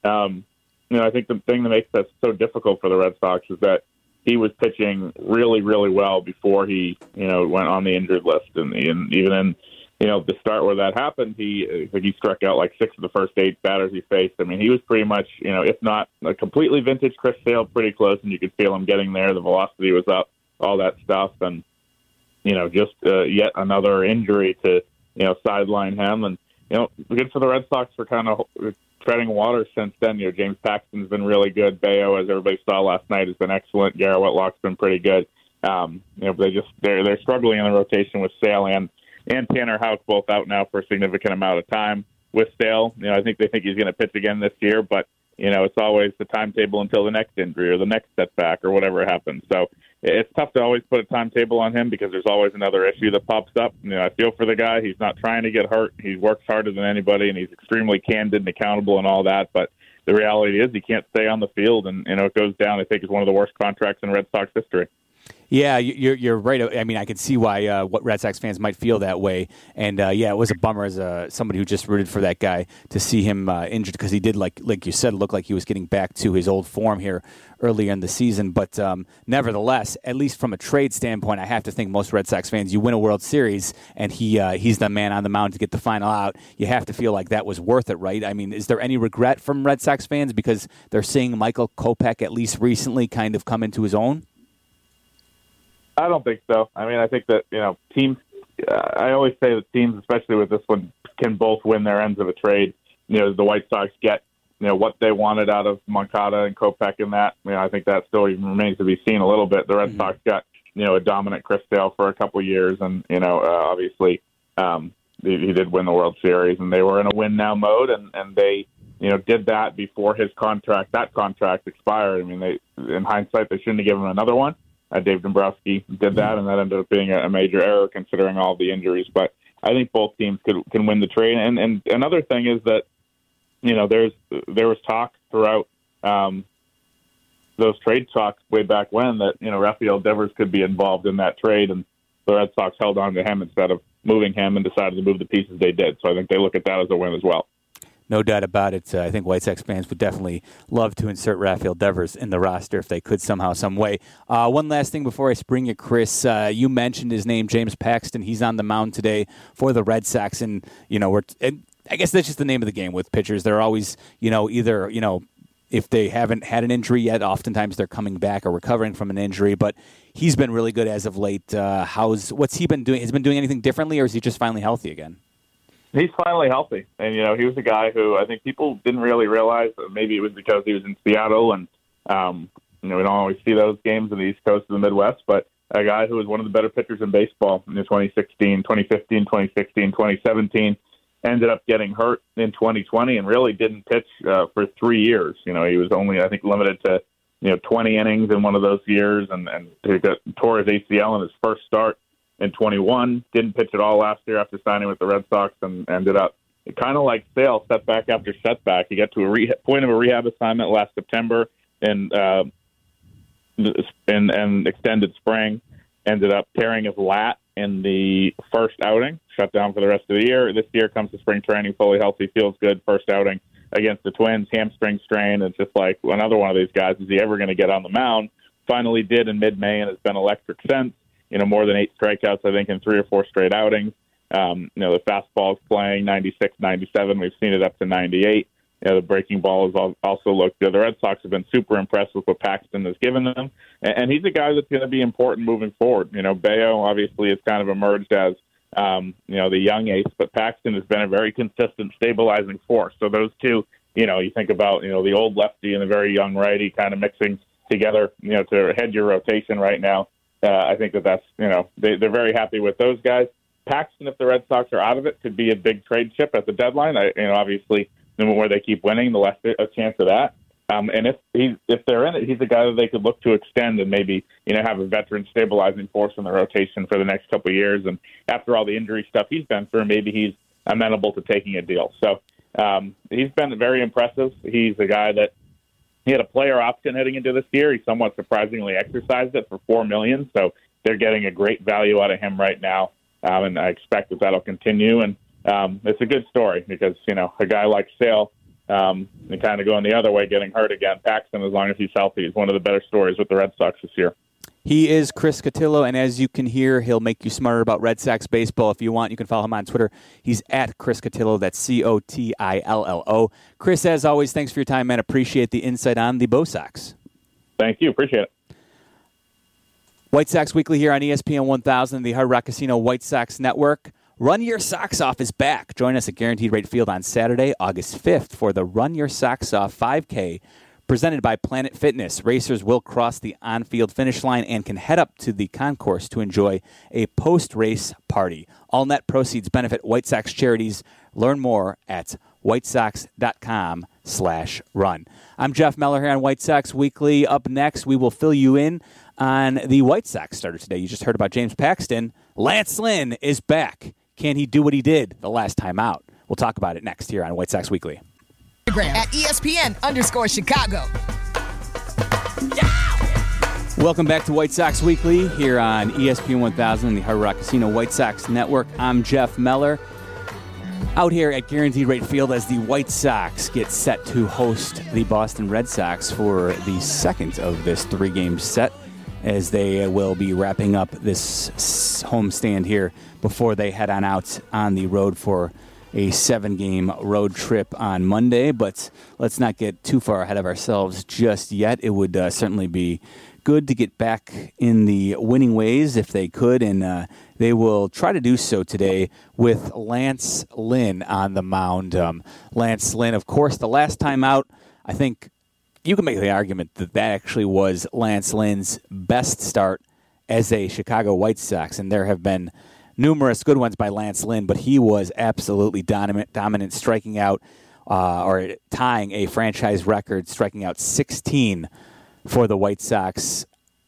I think the thing that makes that so difficult for the Red Sox is that he was pitching really, really well before he, went on the injured list, and even in the start where that happened, he struck out like 6 of the first 8 batters he faced. I mean, he was pretty much, if not a completely vintage Chris Sale, pretty close, and you could feel him getting there. The velocity was up, all that stuff, and just yet another injury to sideline him. And good for the Red Sox for kind of treading water since then. James Paxton's been really good. Bayo, as everybody saw last night, has been excellent. Garrett Whitlock's been pretty good. They're struggling in the rotation with Sale and Tanner Houck both out now for a significant amount of time. With Sale, I think they think he's going to pitch again this year, but it's always the timetable until the next injury or the next setback or whatever happens. So it's tough to always put a timetable on him because there's always another issue that pops up. I feel for the guy. He's not trying to get hurt. He works harder than anybody, and he's extremely candid and accountable and all that. But the reality is he can't stay on the field, and it goes down, I think, as one of the worst contracts in Red Sox history. Yeah, you're right. I mean, I can see why what Red Sox fans might feel that way. And, it was a bummer as somebody who just rooted for that guy to see him injured because he did, like you said, look like he was getting back to his old form here earlier in the season. But nevertheless, at least from a trade standpoint, I have to think most Red Sox fans, you win a World Series and he's the man on the mound to get the final out. You have to feel like that was worth it, right? I mean, is there any regret from Red Sox fans because they're seeing Michael Kopech at least recently kind of come into his own? I don't think so. I mean, I think that, teams, I always say that teams, especially with this one, can both win their ends of a trade. The White Sox get, what they wanted out of Moncada and Kopech in that. I think that still even remains to be seen a little bit. The Red Sox got, a dominant Chris Sale for a couple of years. And, obviously he did win the World Series and they were in a win now mode. And they, did that before that contract expired. I mean, in hindsight, they shouldn't have given him another one. Dave Dombrowski did that, and that ended up being a major error considering all the injuries. But I think both teams can win the trade. And another thing is that, there was talk throughout those trade talks way back when that, Rafael Devers could be involved in that trade, and the Red Sox held on to him instead of moving him and decided to move the pieces they did. So I think they look at that as a win as well. No doubt about it. I think White Sox fans would definitely love to insert Rafael Devers in the roster if they could somehow, some way. One last thing before I spring you, Chris. You mentioned his name, James Paxton. He's on the mound today for the Red Sox, and I guess that's just the name of the game with pitchers. They're always, either if they haven't had an injury yet, oftentimes they're coming back or recovering from an injury. But he's been really good as of late. What's he been doing? Has he been doing anything differently, or is he just finally healthy again? He's finally healthy. And, he was a guy who I think people didn't really realize. Maybe it was because he was in Seattle and, we don't always see those games in the East Coast of the Midwest, but a guy who was one of the better pitchers in baseball in 2016, 2015, 2016, 2017, ended up getting hurt in 2020 and really didn't pitch for 3 years. He was only, I think, limited to, 20 innings in one of those years and he tore his ACL in his first start. In 21, didn't pitch at all last year after signing with the Red Sox and ended up kind of like Sale, setback after setback. He got to a point of a rehab assignment last September and extended spring, ended up tearing his lat in the first outing, shut down for the rest of the year. This year comes to spring training, fully healthy, feels good, first outing against the Twins, hamstring strain. It's just like another one of these guys, is he ever going to get on the mound? Finally did in mid-May and has been electric since. More than 8 strikeouts, I think, in 3 or 4 straight outings. The fastball is playing 96, 97. We've seen it up to 98. The breaking ball has also looked good. The Red Sox have been super impressed with what Paxton has given them. And he's a guy that's going to be important moving forward. Bello obviously has kind of emerged as, the young ace, but Paxton has been a very consistent stabilizing force. So those two, you think about, the old lefty and the very young righty kind of mixing together, to head your rotation right now. I think that's, they're very happy with those guys. Paxton, if the Red Sox are out of it, could be a big trade chip at the deadline. Obviously, the more they keep winning, the less a chance of that. And if they're in it, he's a guy that they could look to extend and maybe, have a veteran stabilizing force in the rotation for the next couple of years. And after all the injury stuff he's been through, maybe he's amenable to taking a deal. So he's been very impressive. He's a guy that he had a player option heading into this year. He somewhat surprisingly exercised it for $4 million. So they're getting a great value out of him right now. And I expect that'll continue. And it's a good story because, a guy like Sale, and kind of going the other way, getting hurt again. Paxton, as long as he's healthy, is one of the better stories with the Red Sox this year. He is Chris Cotillo, and as you can hear, he'll make you smarter about Red Sox baseball. If you want, you can follow him on Twitter. He's at Chris Cotillo. That's Cotillo. Chris, as always, thanks for your time, man. Appreciate the insight on the Bo Sox. Thank you. Appreciate it. White Sox Weekly here on ESPN 1000, the Hard Rock Casino White Sox Network. Run Your Socks Off is back. Join us at Guaranteed Rate Field on Saturday, August 5th for the Run Your Socks Off 5K presented by Planet Fitness. Racers will cross the on-field finish line and can head up to the concourse to enjoy a post-race party. All net proceeds benefit White Sox charities. Learn more at whitesox.com/run. I'm Jeff Meller here on White Sox Weekly. Up next, we will fill you in on the White Sox starter today. You just heard about James Paxton. Lance Lynn is back. Can he do what he did the last time out? We'll talk about it next here on White Sox Weekly. At ESPN_Chicago. Yeah! Welcome back to White Sox Weekly here on ESPN 1000 and the Hard Rock Casino White Sox Network. I'm Jeff Meller, out here at Guaranteed Rate Field as the White Sox get set to host the Boston Red Sox for the second of this 3-game set, as they will be wrapping up this homestand here before they head on out on the road for a 7-game road trip on Monday. But let's not get too far ahead of ourselves just yet. It would certainly be good to get back in the winning ways if they could, and they will try to do so today with Lance Lynn on the mound. Lance Lynn, of course, the last time out, I think you can make the argument that that actually was Lance Lynn's best start as a Chicago White Sox, and there have been numerous good ones by Lance Lynn, but he was absolutely dominant, striking out or tying a franchise record, striking out 16 for the White Sox.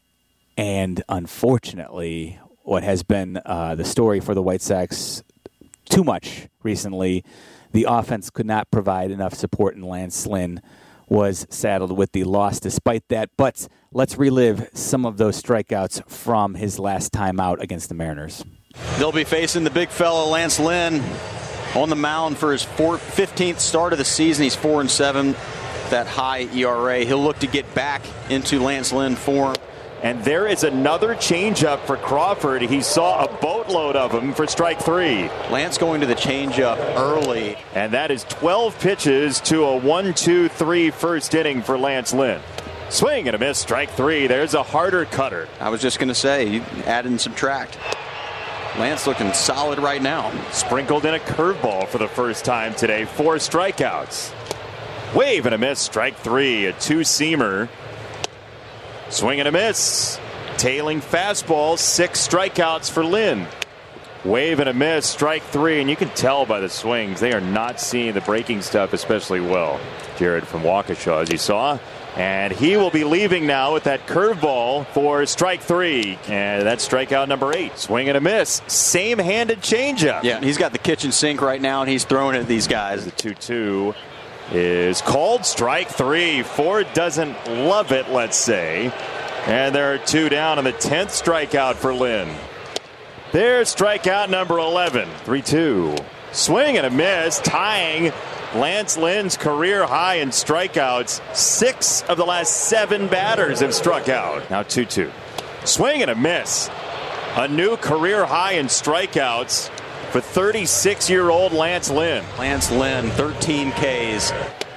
And unfortunately, what has been the story for the White Sox too much recently, the offense could not provide enough support, and Lance Lynn was saddled with the loss despite that. But let's relive some of those strikeouts from his last time out against the Mariners. They'll be facing the big fella, Lance Lynn, on the mound for his 15th start of the season. He's 4-7. That high ERA. He'll look to get back into Lance Lynn form. And there is another changeup for Crawford. He saw a boatload of them for strike 3. Lance going to the changeup early. And that is 12 pitches to a 1-2-3 first inning for Lance Lynn. Swing and a miss, strike 3. There's a harder cutter. I was just going to say, you add and subtract. Lance looking solid right now. Sprinkled in a curveball for the first time today. 4 strikeouts. Wave and a miss, strike 3, a 2-seamer. Swing and a miss. Tailing fastball, 6 strikeouts for Lynn. Wave and a miss, strike 3, and you can tell by the swings they are not seeing the breaking stuff especially well. Jared from Waukesha, as you saw. And he will be leaving now with that curveball for strike 3. And that's strikeout number 8. Swing and a miss. Same-handed changeup. Yeah, he's got the kitchen sink right now, and he's throwing it at these guys. The 2-2 is called, strike 3. Ford doesn't love it, let's say. And there are 2 down on the 10th strikeout for Lynn. There's strikeout number 11. 3-2. Swing and a miss, tying Lance Lynn's career high in strikeouts. 6 of the last 7 batters have struck out. Now 2-2. Swing and a miss. A new career high in strikeouts for 36-year-old Lance Lynn. Lance Lynn, 13 Ks.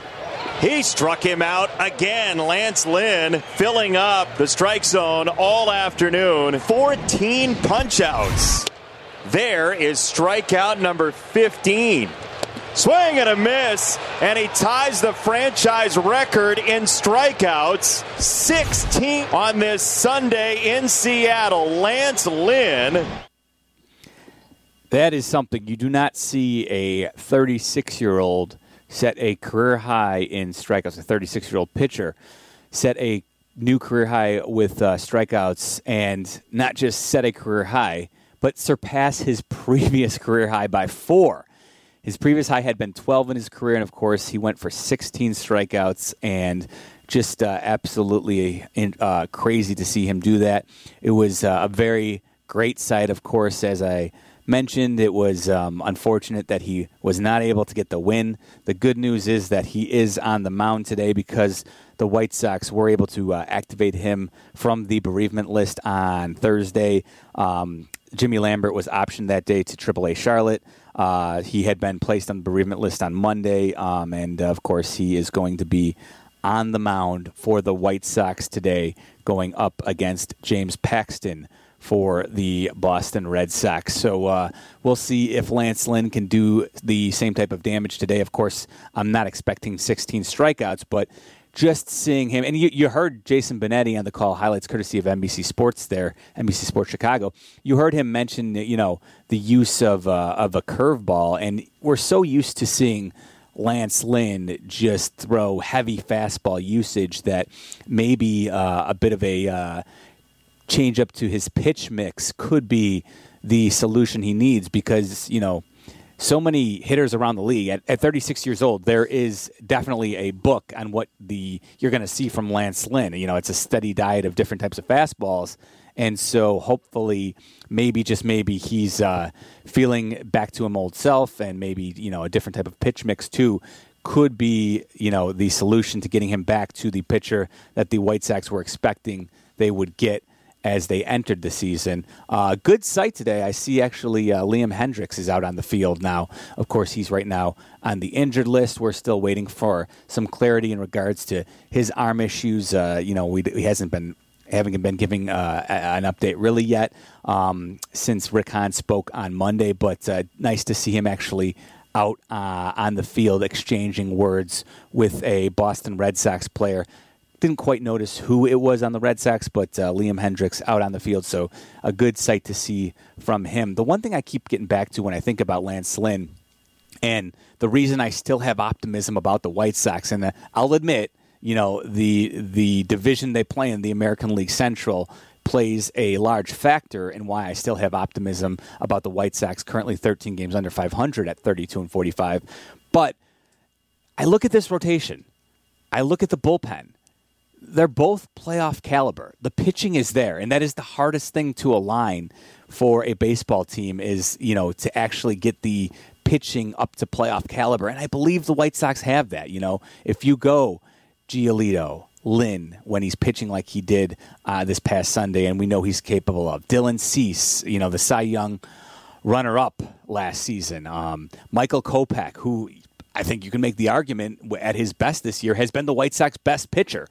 He struck him out again. Lance Lynn filling up the strike zone all afternoon. 14 punch-outs. There is strikeout number 15. Swing and a miss, and he ties the franchise record in strikeouts. 16 on this Sunday in Seattle. Lance Lynn. That is something. You do not see a 36-year-old set a career high in strikeouts. A 36-year-old pitcher set a new career high with strikeouts, and not just set a career high, but surpass his previous career high by 4. His previous high had been 12 in his career, and of course, he went for 16 strikeouts, and just absolutely crazy to see him do that. It was a very great sight, of course, as I mentioned. It was unfortunate that he was not able to get the win. The good news is that he is on the mound today because the White Sox were able to activate him from the bereavement list on Thursday. Jimmy Lambert was optioned that day to AAA Charlotte. He had been placed on the bereavement list on Monday, and of course he is going to be on the mound for the White Sox today, going up against James Paxton for the Boston Red Sox. So we'll see if Lance Lynn can do the same type of damage today. Of course, I'm not expecting 16 strikeouts, but just seeing him, and you heard Jason Benetti on the call, highlights courtesy of NBC Sports there, NBC Sports Chicago. You heard him mention, the use of a curveball, and we're so used to seeing Lance Lynn just throw heavy fastball usage that maybe a bit of a change up to his pitch mix could be the solution he needs, because so many hitters around the league. At 36 years old, there is definitely a book on what you're going to see from Lance Lynn. It's a steady diet of different types of fastballs. And so hopefully, maybe, just maybe, he's feeling back to his old self, and maybe, a different type of pitch mix too could be, the solution to getting him back to the pitcher that the White Sox were expecting they would get as they entered the season. Good sight today. I see actually Liam Hendriks is out on the field now. Of course, he's right now on the injured list. We're still waiting for some clarity in regards to his arm issues. He haven't been giving an update really yet since Rick Hahn spoke on Monday, but nice to see him actually out on the field exchanging words with a Boston Red Sox player. Didn't quite notice who it was on the Red Sox, but Liam Hendriks out on the field, so a good sight to see from him. The one thing I keep getting back to when I think about Lance Lynn, and the reason I still have optimism about the White Sox, and I'll admit, the division they play in, the American League Central, plays a large factor in why I still have optimism about the White Sox, currently 13 games under 500 at 32-45. But I look at this rotation. I look at the bullpen. They're both playoff caliber. The pitching is there, and that is the hardest thing to align for a baseball team is, to actually get the pitching up to playoff caliber. And I believe the White Sox have that. If you go Giolito, Lynn, when he's pitching like he did this past Sunday, and we know he's capable of. Dylan Cease, the Cy Young runner-up last season. Michael Kopech, who I think you can make the argument at his best this year has been the White Sox best pitcher.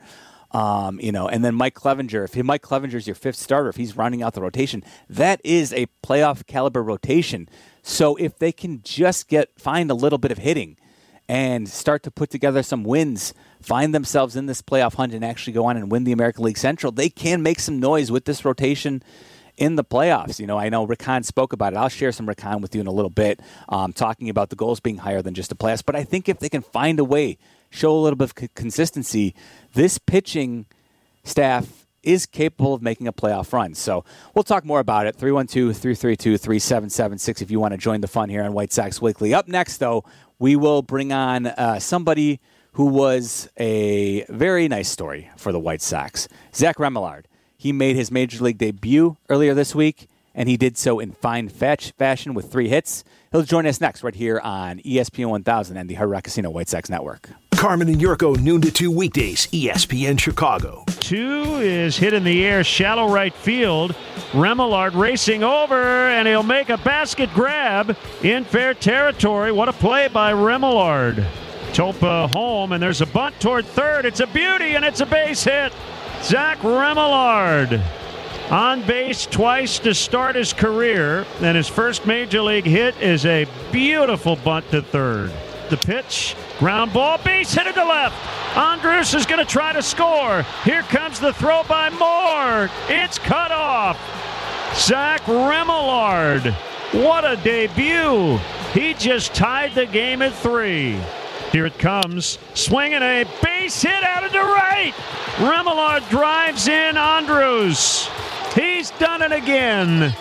And then Mike Clevinger. If Mike Clevinger's your fifth starter, if he's rounding out the rotation, that is a playoff caliber rotation. So if they can just find a little bit of hitting and start to put together some wins, find themselves in this playoff hunt and actually go on and win the American League Central, they can make some noise with this rotation in the playoffs. I know Rick Hahn spoke about it. I'll share some Rick Hahn with you in a little bit, talking about the goals being higher than just the playoffs. But I think if they can find a way, show a little bit of consistency, this pitching staff is capable of making a playoff run. So we'll talk more about it. 312-332-3776 if you want to join the fun here on White Sox Weekly. Up next, though, we will bring on somebody who was a very nice story for the White Sox. Zach Remillard. He made his Major League debut earlier this week, and he did so in fine fashion with 3 hits. He'll join us next right here on ESPN 1000 and the Hard Rock Casino White Sox Network. Carmen and Yurko, noon to 2 weekdays, ESPN Chicago. 2 is hit in the air, shallow right field. Remillard racing over, and he'll make a basket grab in fair territory. What a play by Remillard. Topa home, and there's a bunt toward third. It's a beauty, and it's a base hit. Zach Remillard on base twice to start his career, and his first major league hit is a beautiful bunt to third. The pitch, ground ball, base hit to left. Andrus is going to try to score. Here comes the throw by Moore. It's cut off. Zach Remillard, what a debut. He just tied the game at 3. Here it comes, swinging a base hit out into right. Remillard drives in Andrus. He's done it again.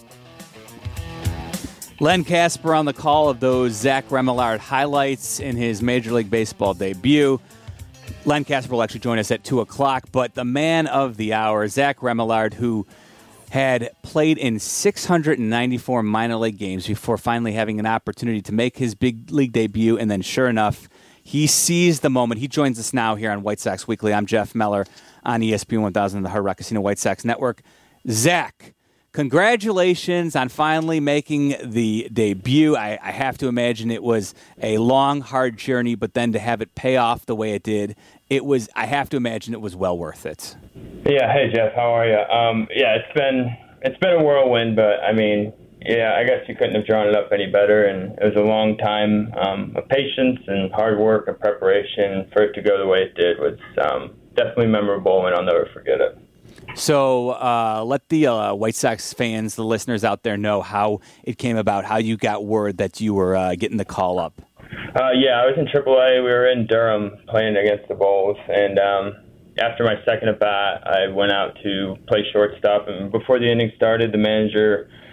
Len Kasper on the call of those Zach Remillard highlights in his Major League Baseball debut. Len Kasper will actually join us at 2 o'clock, but the man of the hour, Zach Remillard, who had played in 694 minor league games before finally having an opportunity to make his big league debut, and then sure enough, he seized the moment. He joins us now here on White Sox Weekly. I'm Jeff Meller on ESPN 1000 and the Hard Rock Casino White Sox Network. Zach, congratulations on finally making the debut. I have to imagine it was a long, hard journey, but then to have it pay off the way it did, I have to imagine it was well worth it. Yeah. Hey, Jeff. How are you? It's been a whirlwind, but I mean, I guess you couldn't have drawn it up any better. And it was a long time of patience and hard work and preparation. For it to go the way it did was definitely memorable, and I'll never forget it. So let the White Sox fans, the listeners out there, know how it came about, how you got word that you were getting the call up. I was in AAA. We were in Durham playing against the Bulls, and after my second at-bat, I went out to play shortstop, and before the inning started, the manager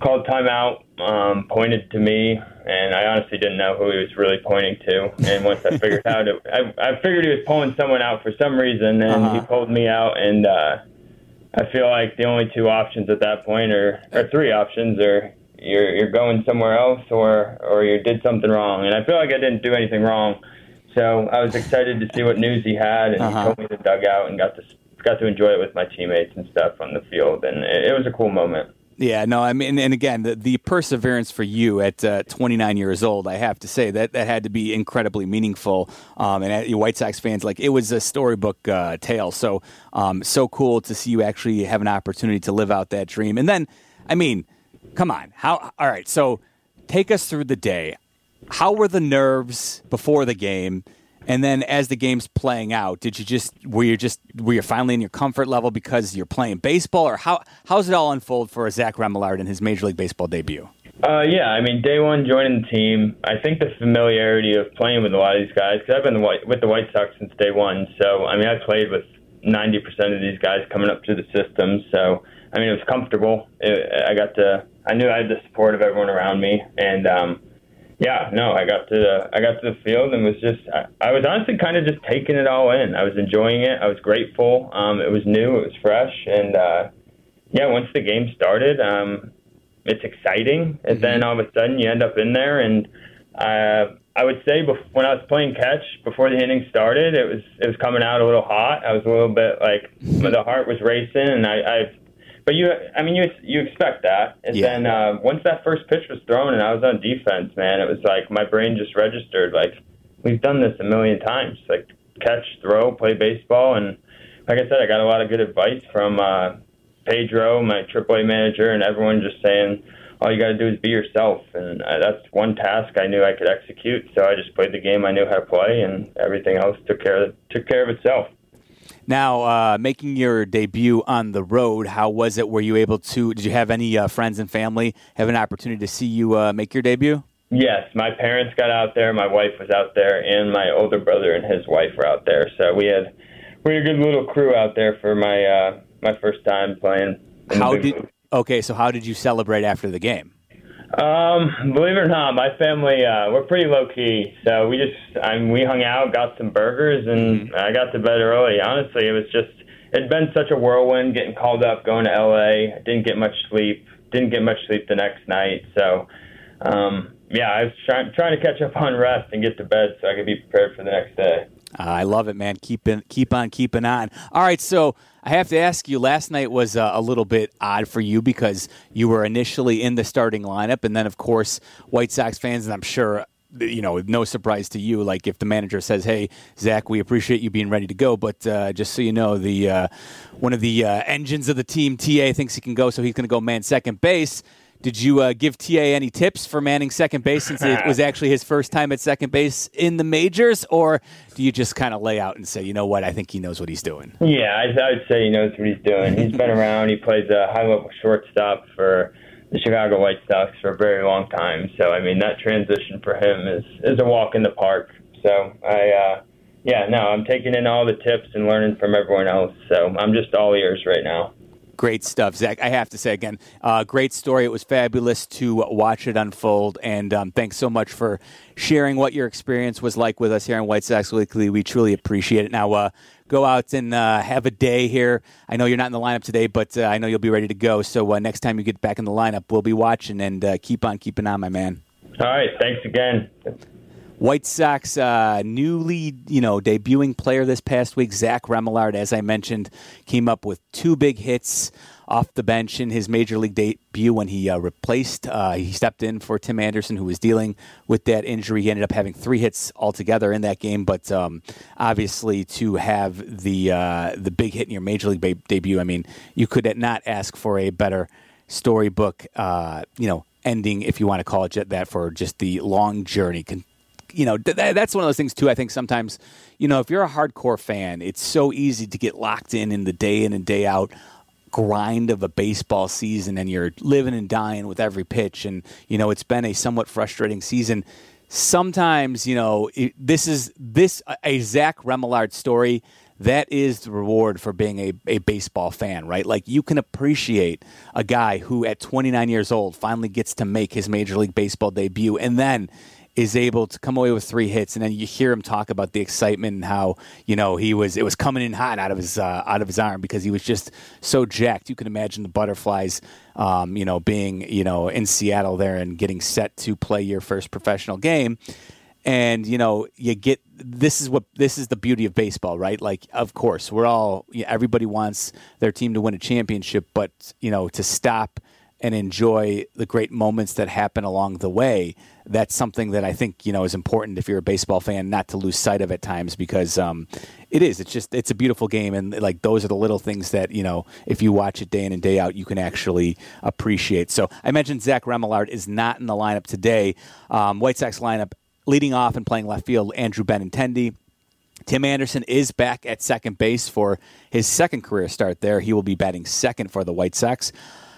called timeout, pointed to me, and I honestly didn't know who he was really pointing to. And once I figured out, I figured he was pulling someone out for some reason, and he pulled me out. And I feel like the only two options at that point, or three options, are you're going somewhere else, or you did something wrong. And I feel like I didn't do anything wrong, so I was excited to see what news he had, and he told me to dug out and got to enjoy it with my teammates and stuff on the field, and it was a cool moment. Yeah, no, I mean, and again, the perseverance for you at 29 years old, I have to say that had to be incredibly meaningful. And you White Sox fans, like, it was a storybook tale. So, so cool to see you actually have an opportunity to live out that dream. And then, I mean, come on, all right, so take us through the day. How were the nerves before the game? And then as the game's playing out, were you finally in your comfort level because you're playing baseball, or how's it all unfold for Zach Remillard in his Major League Baseball debut? Yeah, I mean, day one joining the team, I think the familiarity of playing with a lot of these guys, because I've been with the White Sox since day one. So, I mean, I played with 90% of these guys coming up through the system. So, I mean, it was comfortable. I knew I had the support of everyone around me, and I got to the field and was I was honestly kind of just taking it all in. I was enjoying it. I was grateful. It was new. It was fresh. And, once the game started, it's exciting. And then all of a sudden you end up in there. And I would say when I was playing catch before the inning started, it was coming out a little hot. I was a little bit like the heart was racing, and But you expect that. And then once that first pitch was thrown and I was on defense, man, it was like my brain just registered. Like, we've done this a million times. Like, catch, throw, play baseball. And like I said, I got a lot of good advice from Pedro, my AAA manager, and everyone just saying, all you got to do is be yourself. And that's one task I knew I could execute. So I just played the game I knew how to play, and everything else took care of itself. Now, making your debut on the road, how was it? Were you able to? Did you have any friends and family have an opportunity to see you make your debut? Yes, my parents got out there, my wife was out there, and my older brother and his wife were out there. So we had a good little crew out there for my first time playing. So how did you celebrate after the game? Believe it or not, my family, we're pretty low key. So we hung out, got some burgers, and I got to bed early. Honestly, it'd been such a whirlwind getting called up, going to LA. I didn't get much sleep the next night. So, I was trying to catch up on rest and get to bed so I could be prepared for the next day. I love it, man. Keep on keeping on. All right, so I have to ask you, last night was a little bit odd for you because you were initially in the starting lineup, and then, of course, White Sox fans, and I'm sure, no surprise to you, like if the manager says, hey, Zach, we appreciate you being ready to go, but just so you know, one of the engines of the team, TA, thinks he can go, so he's going to go man second base. Did you give TA any tips for manning second base since it was actually his first time at second base in the majors? Or do you just kind of lay out and say, you know what, I think he knows what he's doing? Yeah, I would say he knows what he's doing. He's been around. He plays a high-level shortstop for the Chicago White Sox for a very long time. So, I mean, that transition for him is a walk in the park. So, I'm taking in all the tips and learning from everyone else. So I'm just all ears right now. Great stuff, Zach. I have to say again, great story. It was fabulous to watch it unfold, and thanks so much for sharing what your experience was like with us here on White Sox Weekly. We truly appreciate it. Now, go out and have a day here. I know you're not in the lineup today, but I know you'll be ready to go. So next time you get back in the lineup, we'll be watching, and keep on keeping on, my man. All right. Thanks again. White Sox newly, debuting player this past week, Zach Remillard, as I mentioned, came up with 2 big hits off the bench in his Major League debut when he he stepped in for Tim Anderson, who was dealing with that injury. He ended up having 3 hits altogether in that game, but obviously to have the big hit in your Major League debut, I mean, you could not ask for a better storybook, ending, if you want to call it that, for just the long journey. That's one of those things, too. I think sometimes, if you're a hardcore fan, it's so easy to get locked in the day in and day out grind of a baseball season, and you're living and dying with every pitch. And, it's been a somewhat frustrating season. Sometimes, a Zach Remillard story, that is the reward for being a baseball fan, right? Like, you can appreciate a guy who at 29 years old finally gets to make his Major League Baseball debut and then is able to come away with 3 hits, and then you hear him talk about the excitement and how, it was coming in hot out of his arm because he was just so jacked. You can imagine the butterflies, being, in Seattle there and getting set to play your first professional game. And, you get, this is the beauty of baseball, right? Like, of course, everybody wants their team to win a championship, but, to stop and enjoy the great moments that happen along the way, that's something that I think, is important if you're a baseball fan not to lose sight of at times, because it's a beautiful game. And like, those are the little things that, if you watch it day in and day out, you can actually appreciate. So I mentioned Zach Remillard is not in the lineup today. White Sox lineup leading off and playing left field, Andrew Benintendi. Tim Anderson is back at second base for his second career start there. He will be batting second for the White Sox.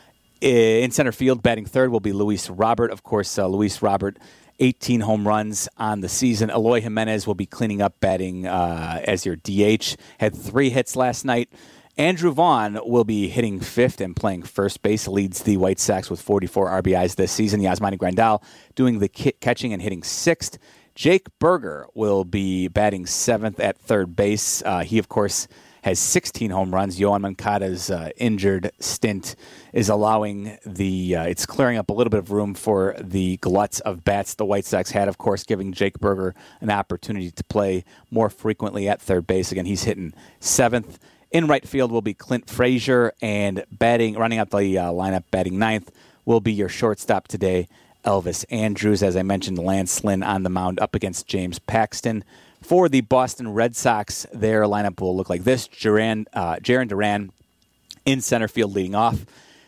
In center field, batting third will be Luis Robert. Of course, Luis Robert, 18 home runs on the season. Eloy Jimenez will be cleaning up, batting as your DH. Had 3 hits last night. Andrew Vaughn will be hitting fifth and playing first base. Leads the White Sox with 44 RBIs this season. Yasmani Grandal doing the catching and hitting sixth. Jake Burger will be batting seventh at third base. He, of course, has 16 home runs. Yoan Moncada's injured stint is allowing it's clearing up a little bit of room for the gluts of bats the White Sox had, of course, giving Jake Burger an opportunity to play more frequently at third base. Again, he's hitting seventh. In right field will be Clint Frazier, and running out the lineup, batting ninth, will be your shortstop today, Elvis Andrus. As I mentioned, Lance Lynn on the mound up against James Paxton. For the Boston Red Sox, their lineup will look like this. Jarren Duran in center field leading off.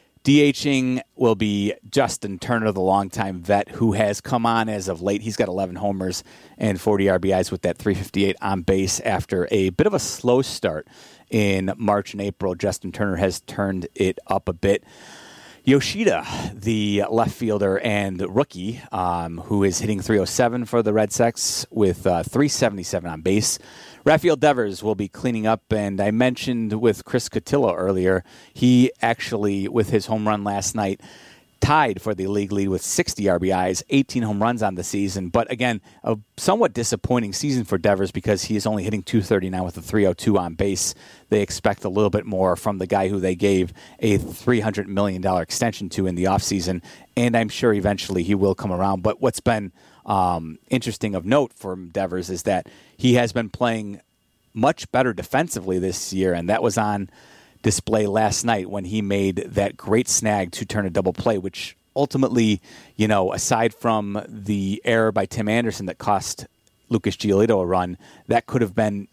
DHing will be Justin Turner, the longtime vet who has come on as of late. He's got 11 homers and 40 RBIs with that .358 on base after a bit of a slow start in March and April. Justin Turner has turned it up a bit. Yoshida, the left fielder and rookie, who is hitting .307 for the Red Sox with .377 on base. Rafael Devers will be cleaning up, and I mentioned with Chris Cotillo earlier, he actually, with his home run last night, tied for the league lead with 60 RBIs, 18 home runs on the season. But again, a somewhat disappointing season for Devers because he is only hitting .239 with a .302 on base. They expect a little bit more from the guy who they gave a $300 million extension to in the offseason, and I'm sure eventually he will come around. But what's been interesting of note for Devers is that he has been playing much better defensively this year, and that was on display last night when he made that great snag to turn a double play, which ultimately, aside from the error by Tim Anderson that cost Lucas Giolito a run, that could have been,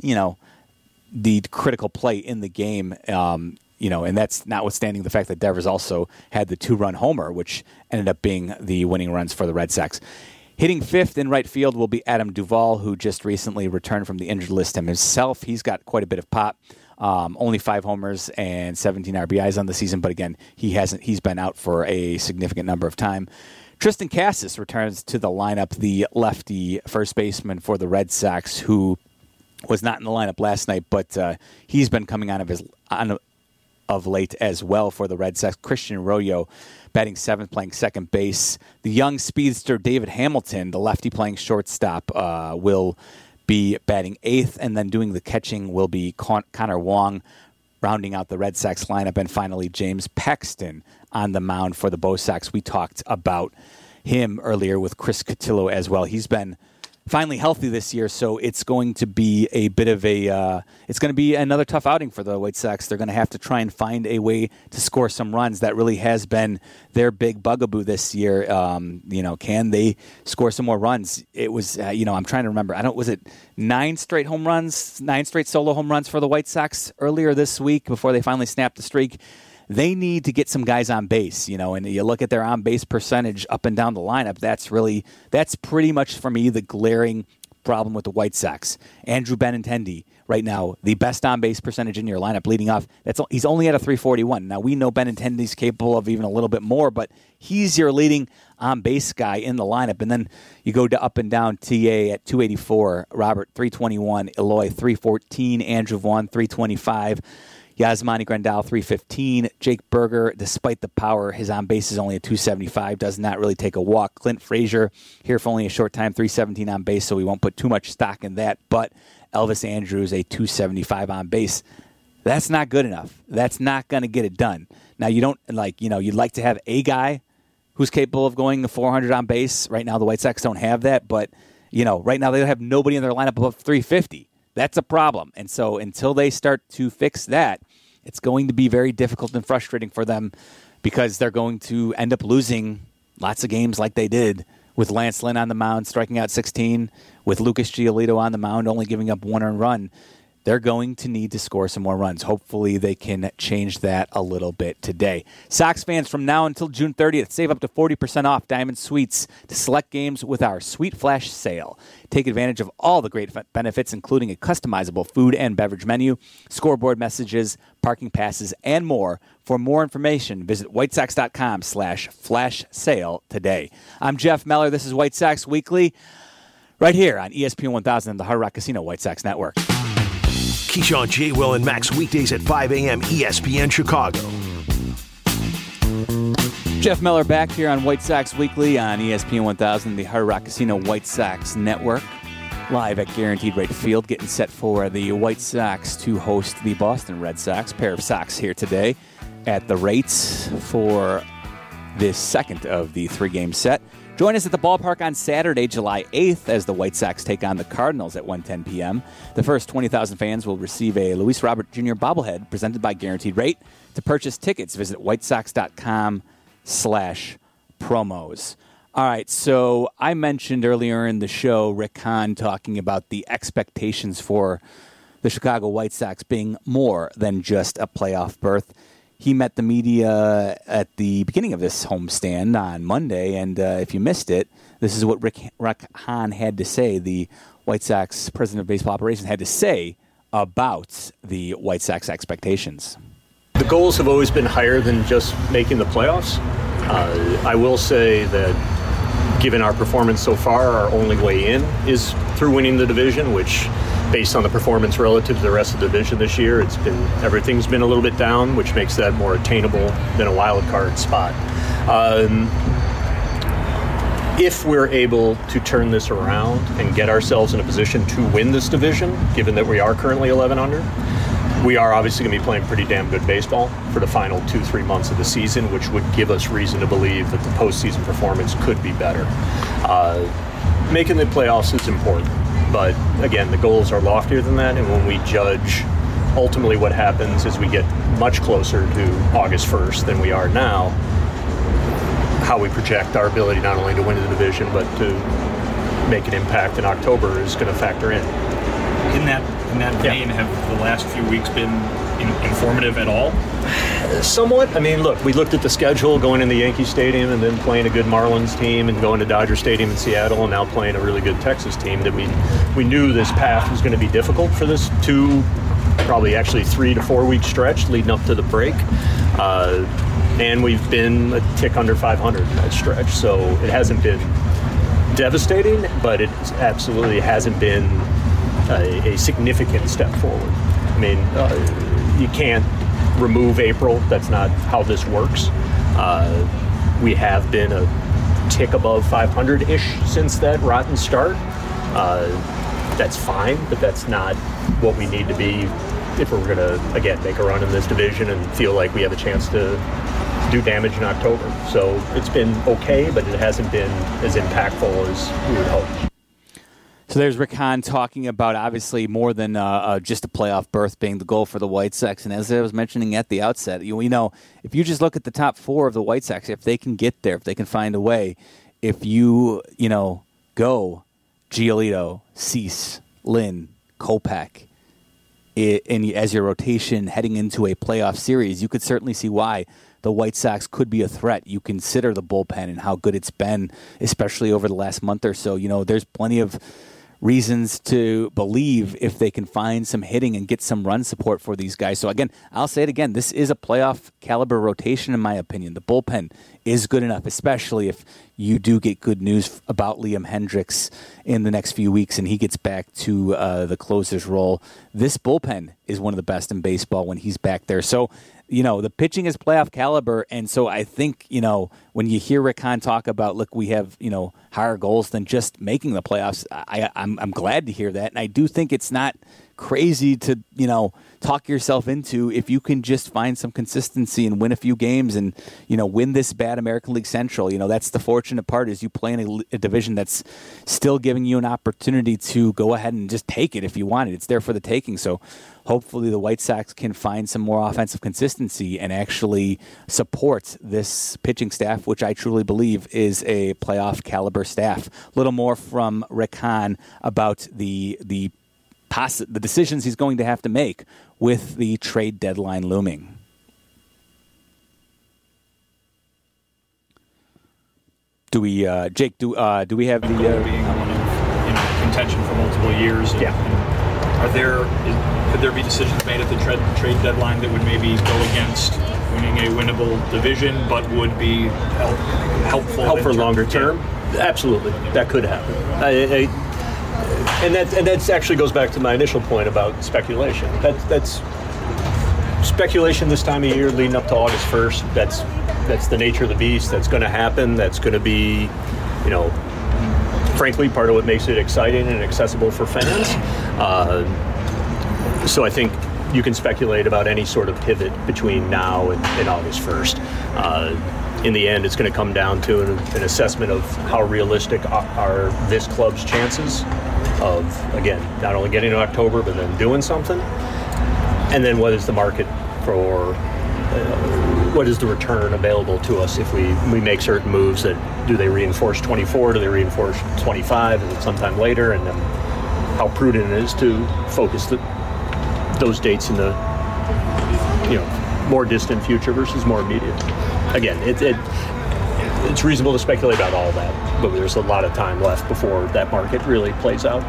the critical play in the game. And that's notwithstanding the fact that Devers also had the 2-run homer, which ended up being the winning runs for the Red Sox. Hitting fifth in right field will be Adam Duvall, who just recently returned from the injured list himself. He's got quite a bit of pop. Only 5 homers and 17 RBIs on the season, but again, he's been out for a significant number of time. Tristan Casas returns to the lineup, the lefty first baseman for the Red Sox, who was not in the lineup last night, but he's been coming on of late as well for the Red Sox. Christian Arroyo batting seventh, playing second base. The young speedster David Hamilton, the lefty playing shortstop, will be batting eighth, and then doing the catching will be Connor Wong, rounding out the Red Sox lineup, and finally James Paxton on the mound for the Bo Sox. We talked about him earlier with Chris Cotillo as well. He's been finally healthy this year, so it's going to be a bit of it's going to be another tough outing for the White Sox. They're going to have to try and find a way to score some runs. That really has been their big bugaboo this year. Can they score some more runs? It was, I'm trying to remember. Was it 9 straight solo home runs for the White Sox earlier this week before they finally snapped the streak? They need to get some guys on base, and you look at their on-base percentage up and down the lineup, that's pretty much, for me, the glaring problem with the White Sox. Andrew Benintendi, right now, the best on-base percentage in your lineup leading off. He's only at a 341. Now, we know Benintendi's capable of even a little bit more, but he's your leading on-base guy in the lineup. And then you go to up and down. TA at 284, Robert 321, Eloy 314, Andrew Vaughn 325, Yasmani Grandal 315, Jake Berger, despite the power, his on-base is only a 275, does not really take a walk. Clint Frazier here for only a short time, 317 on base, so we won't put too much stock in that. But Elvis Andrus, a 275 on base. That's not good enough. That's not going to get it done. Now, you don't you'd like to have a guy who's capable of going 400 on base. Right now, the White Sox don't have that, but right now they have nobody in their lineup above 350. That's a problem. And so until they start to fix that, it's going to be very difficult and frustrating for them because they're going to end up losing lots of games like they did with Lance Lynn on the mound, striking out 16, with Lucas Giolito on the mound, only giving up one earned run. They're going to need to score some more runs. Hopefully they can change that a little bit today. Sox fans, from now until June 30th, save up to 40% off Diamond Suites to select games with our Sweet Flash sale. Take advantage of all the great benefits, including a customizable food and beverage menu, scoreboard messages, parking passes, and more. For more information, visit whitesox.com/flash sale today. I'm Jeff Meller. This is White Sox Weekly, right here on ESPN 1000 and the Hard Rock Casino White Sox Network. Keyshawn, J. Will, and Max weekdays at 5 a.m. ESPN Chicago. Jeff Meller back here on White Sox Weekly on ESPN 1000, the Hard Rock Casino White Sox Network. Live at Guaranteed Rate Field, getting set for the White Sox to host the Boston Red Sox. Pair of Sox here today at the Rates for this second of the three-game set. Join us at the ballpark on Saturday, July 8th, as the White Sox take on the Cardinals at 1:10 p.m. The first 20,000 fans will receive a Luis Robert Jr. bobblehead presented by Guaranteed Rate. To purchase tickets, visit whitesox.com/promos. All right, so I mentioned earlier in the show Rick Hahn talking about the expectations for the Chicago White Sox being more than just a playoff berth. He met the media at the beginning of this homestand on Monday, and if you missed it, this is what Rick Hahn had to say, the White Sox president of baseball operations had to say about the White Sox expectations. The goals have always been higher than just making the playoffs. I will say that given our performance so far, our only way in is through winning the division, which, based on the performance relative to the rest of the division this year, everything's been a little bit down, which makes that more attainable than a wild card spot. If we're able to turn this around and get ourselves in a position to win this division, given that we are currently 11 under, we are obviously going to be playing pretty damn good baseball for the final 2-3 months of the season, which would give us reason to believe that the postseason performance could be better. Making the playoffs is important, but again, the goals are loftier than that, and when we judge ultimately what happens as we get much closer to August 1st than we are now, how we project our ability not only to win the division but to make an impact in October is going to factor in. In that vein, have the last few weeks been informative at all? Somewhat. I mean, look, we looked at the schedule going into Yankee Stadium and then playing a good Marlins team and going to Dodger Stadium in Seattle and now playing a really good Texas team that we knew this path was going to be difficult for this probably 3 to 4 week stretch leading up to the break. And we've been a tick under 500 in that stretch. So it hasn't been devastating, but it absolutely hasn't been a significant step forward. I mean, you can't remove April. That's not how this works. We have been a tick above 500-ish since that rotten start. That's fine, but that's not what we need to be if we're going to, again, make a run in this division and feel like we have a chance to do damage in October. So it's been okay, but it hasn't been as impactful as we would hope. So there's Rick Hahn talking about obviously more than just a playoff berth being the goal for the White Sox. And as I was mentioning at the outset, you know, if you just look at the top four of the White Sox, if they can get there, if they can find a way, if you go Giolito, Cease, Lynn, Kopech, as your rotation heading into a playoff series, you could certainly see why the White Sox could be a threat. You consider the bullpen and how good it's been, especially over the last month or so. You know, there's plenty of reasons to believe if they can find some hitting and get some run support for these guys. So again, I'll say it again, this is a playoff caliber rotation in my opinion. The bullpen is good enough, especially if you do get good news about Liam Hendriks in the next few weeks and he gets back to the closer's role. This bullpen is one of the best in baseball when he's back there. So, the pitching is playoff caliber, and so I think, when you hear Rick Hahn talk about, look, we have, higher goals than just making the playoffs, I'm glad to hear that, and I do think it's not crazy to, talk yourself into if you can just find some consistency and win a few games and, win this bad American League Central. That's the fortunate part is you play in a division that's still giving you an opportunity to go ahead and just take it if you want it. It's there for the taking. So hopefully the White Sox can find some more offensive consistency and actually support this pitching staff, which I truly believe is a playoff caliber staff. A little more from Rick Hahn about the decisions he's going to have to make with the trade deadline looming. Do we, Jake? Do we have the be one of contention for multiple years? Yeah. Could there be decisions made at the trade deadline that would maybe go against winning a winnable division, but would be helpful for longer term? Absolutely, that could happen. And that actually goes back to my initial point about speculation. That's speculation this time of year leading up to August 1st. That's the nature of the beast. That's going to happen. That's going to be, frankly, part of what makes it exciting and accessible for fans. So I think you can speculate about any sort of pivot between now and August 1st. In the end, it's going to come down to an assessment of how realistic are this club's chances of, again, not only getting to October, but then doing something. And then what is the market for, what is the return available to us if we make certain moves? That do they reinforce 24? Do they reinforce 25 and sometime later? And then how prudent it is to focus those dates in the more distant future versus more immediate. Again, it's reasonable to speculate about all that, but there's a lot of time left before that market really plays out.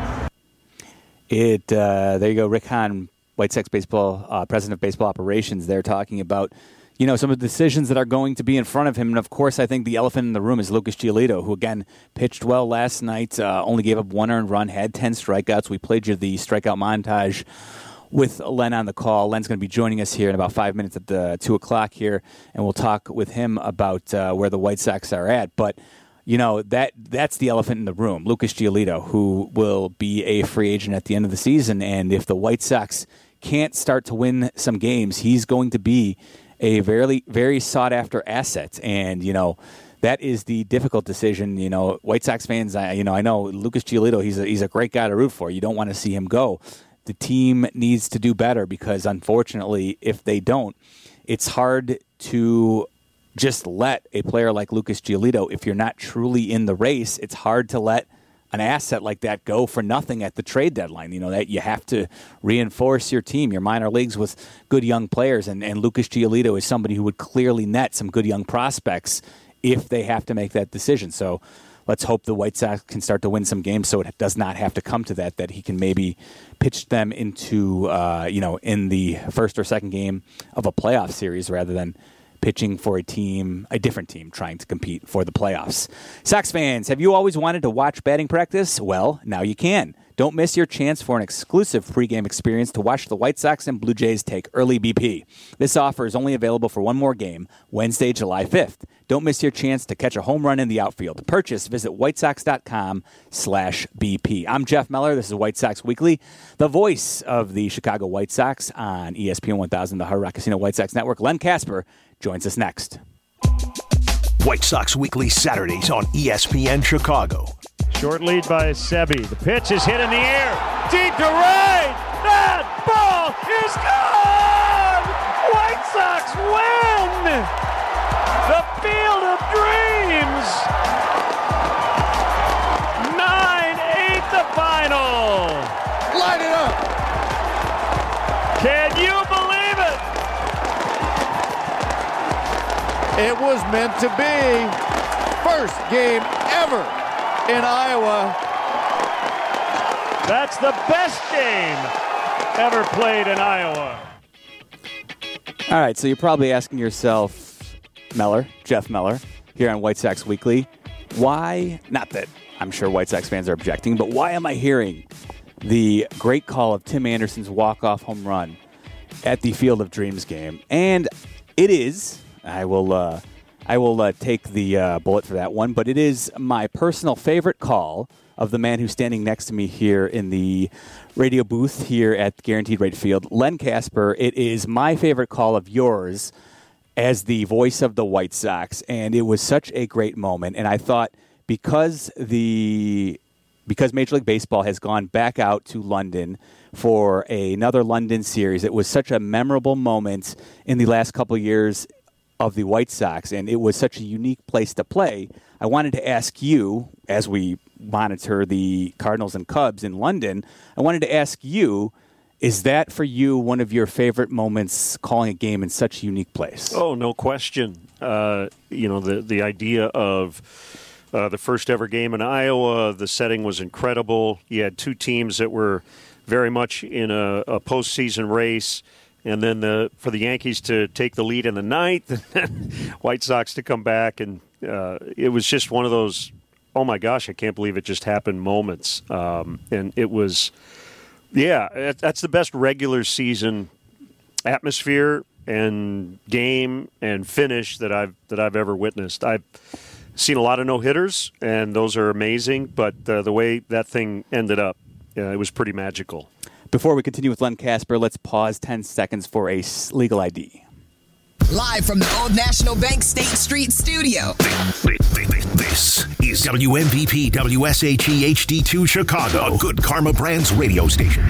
There you go, Rick Hahn, White Sox baseball president of baseball operations. They're talking about some of the decisions that are going to be in front of him, and of course, I think the elephant in the room is Lucas Giolito, who again pitched well last night, only gave up 1 earned run, had 10 strikeouts. We played you the strikeout montage with Len on the call. Len's going to be joining us here in about 5 minutes at the 2 o'clock here, and we'll talk with him about where the White Sox are at. But, that's the elephant in the room, Lucas Giolito, who will be a free agent at the end of the season. And if the White Sox can't start to win some games, he's going to be a very, very sought-after asset. And, that is the difficult decision. White Sox fans, I know Lucas Giolito, he's a great guy to root for. You don't want to see him go. The team needs to do better because, unfortunately, if they don't, it's hard to just let a player like Lucas Giolito, if you're not truly in the race, it's hard to let an asset like that go for nothing at the trade deadline. That you have to reinforce your team, your minor leagues, with good young players, and Lucas Giolito is somebody who would clearly net some good young prospects if they have to make that decision. So let's hope the White Sox can start to win some games so it does not have to come to that he can maybe pitch them into, in the first or second game of a playoff series rather than pitching for a different team trying to compete for the playoffs. Sox fans, have you always wanted to watch batting practice? Well, now you can. Don't miss your chance for an exclusive pregame experience to watch the White Sox and Blue Jays take early BP. This offer is only available for one more game, Wednesday, July 5th. Don't miss your chance to catch a home run in the outfield. To purchase, visit whitesox.com/BP. I'm Jeff Meller. This is White Sox Weekly, the voice of the Chicago White Sox on ESPN 1000, the Hard Rock Casino White Sox Network. Len Casper joins us next. White Sox Weekly Saturdays on ESPN Chicago. Short lead by Sebi. The pitch is hit in the air. Deep to right. That ball is gone. White Sox win. The Field of Dreams. 9-8 the final. Light it up. Can you believe it? It was meant to be. First game ever in Iowa. That's the best game ever played in Iowa. All right, so you're probably asking yourself, Jeff Meller, here on White Sox Weekly, why, not that I'm sure White Sox fans are objecting, but why am I hearing the great call of Tim Anderson's walk-off home run at the Field of Dreams game? And it is, I will take the bullet for that one, but it is my personal favorite call of the man who's standing next to me here in the radio booth here at Guaranteed Rate Field, Len Kasper. It is my favorite call of yours as the voice of the White Sox, and it was such a great moment. And I thought because Major League Baseball has gone back out to London for another London series, it was such a memorable moment in the last couple of years of the White Sox, and it was such a unique place to play. I wanted to ask you, as we monitor the Cardinals and Cubs in London, I wanted to ask you, is that for you one of your favorite moments calling a game in such a unique place? Oh, no question. The idea of the first ever game in Iowa, the setting was incredible. You had two teams that were very much in a postseason race. And then for the Yankees to take the lead in the ninth, White Sox to come back, and it was just one of those, oh my gosh, I can't believe it just happened moments. And it was, that's the best regular season atmosphere and game and finish that I've ever witnessed. I've seen a lot of no-hitters, and those are amazing, but the way that thing ended up, it was pretty magical. Before we continue with Len Kasper, let's pause 10 seconds for a legal ID. Live from the Old National Bank State Street studio. This is WMVP WSHE HD2 Chicago, a Good Karma Brands radio station.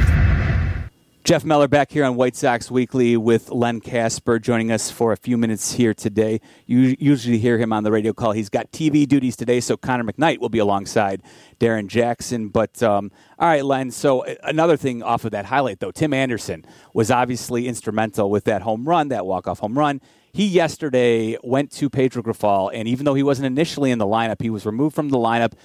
Jeff Meller back here on White Sox Weekly with Len Kasper joining us for a few minutes here today. You usually hear him on the radio call. He's got TV duties today, so Connor McKnight will be alongside Darren Jackson. But, all right, Len, so another thing off of that highlight, though, Tim Anderson was obviously instrumental with that home run, that walk-off home run. He yesterday went to Pedro Grifol, and even though he wasn't initially in the lineup, he was removed from the lineup.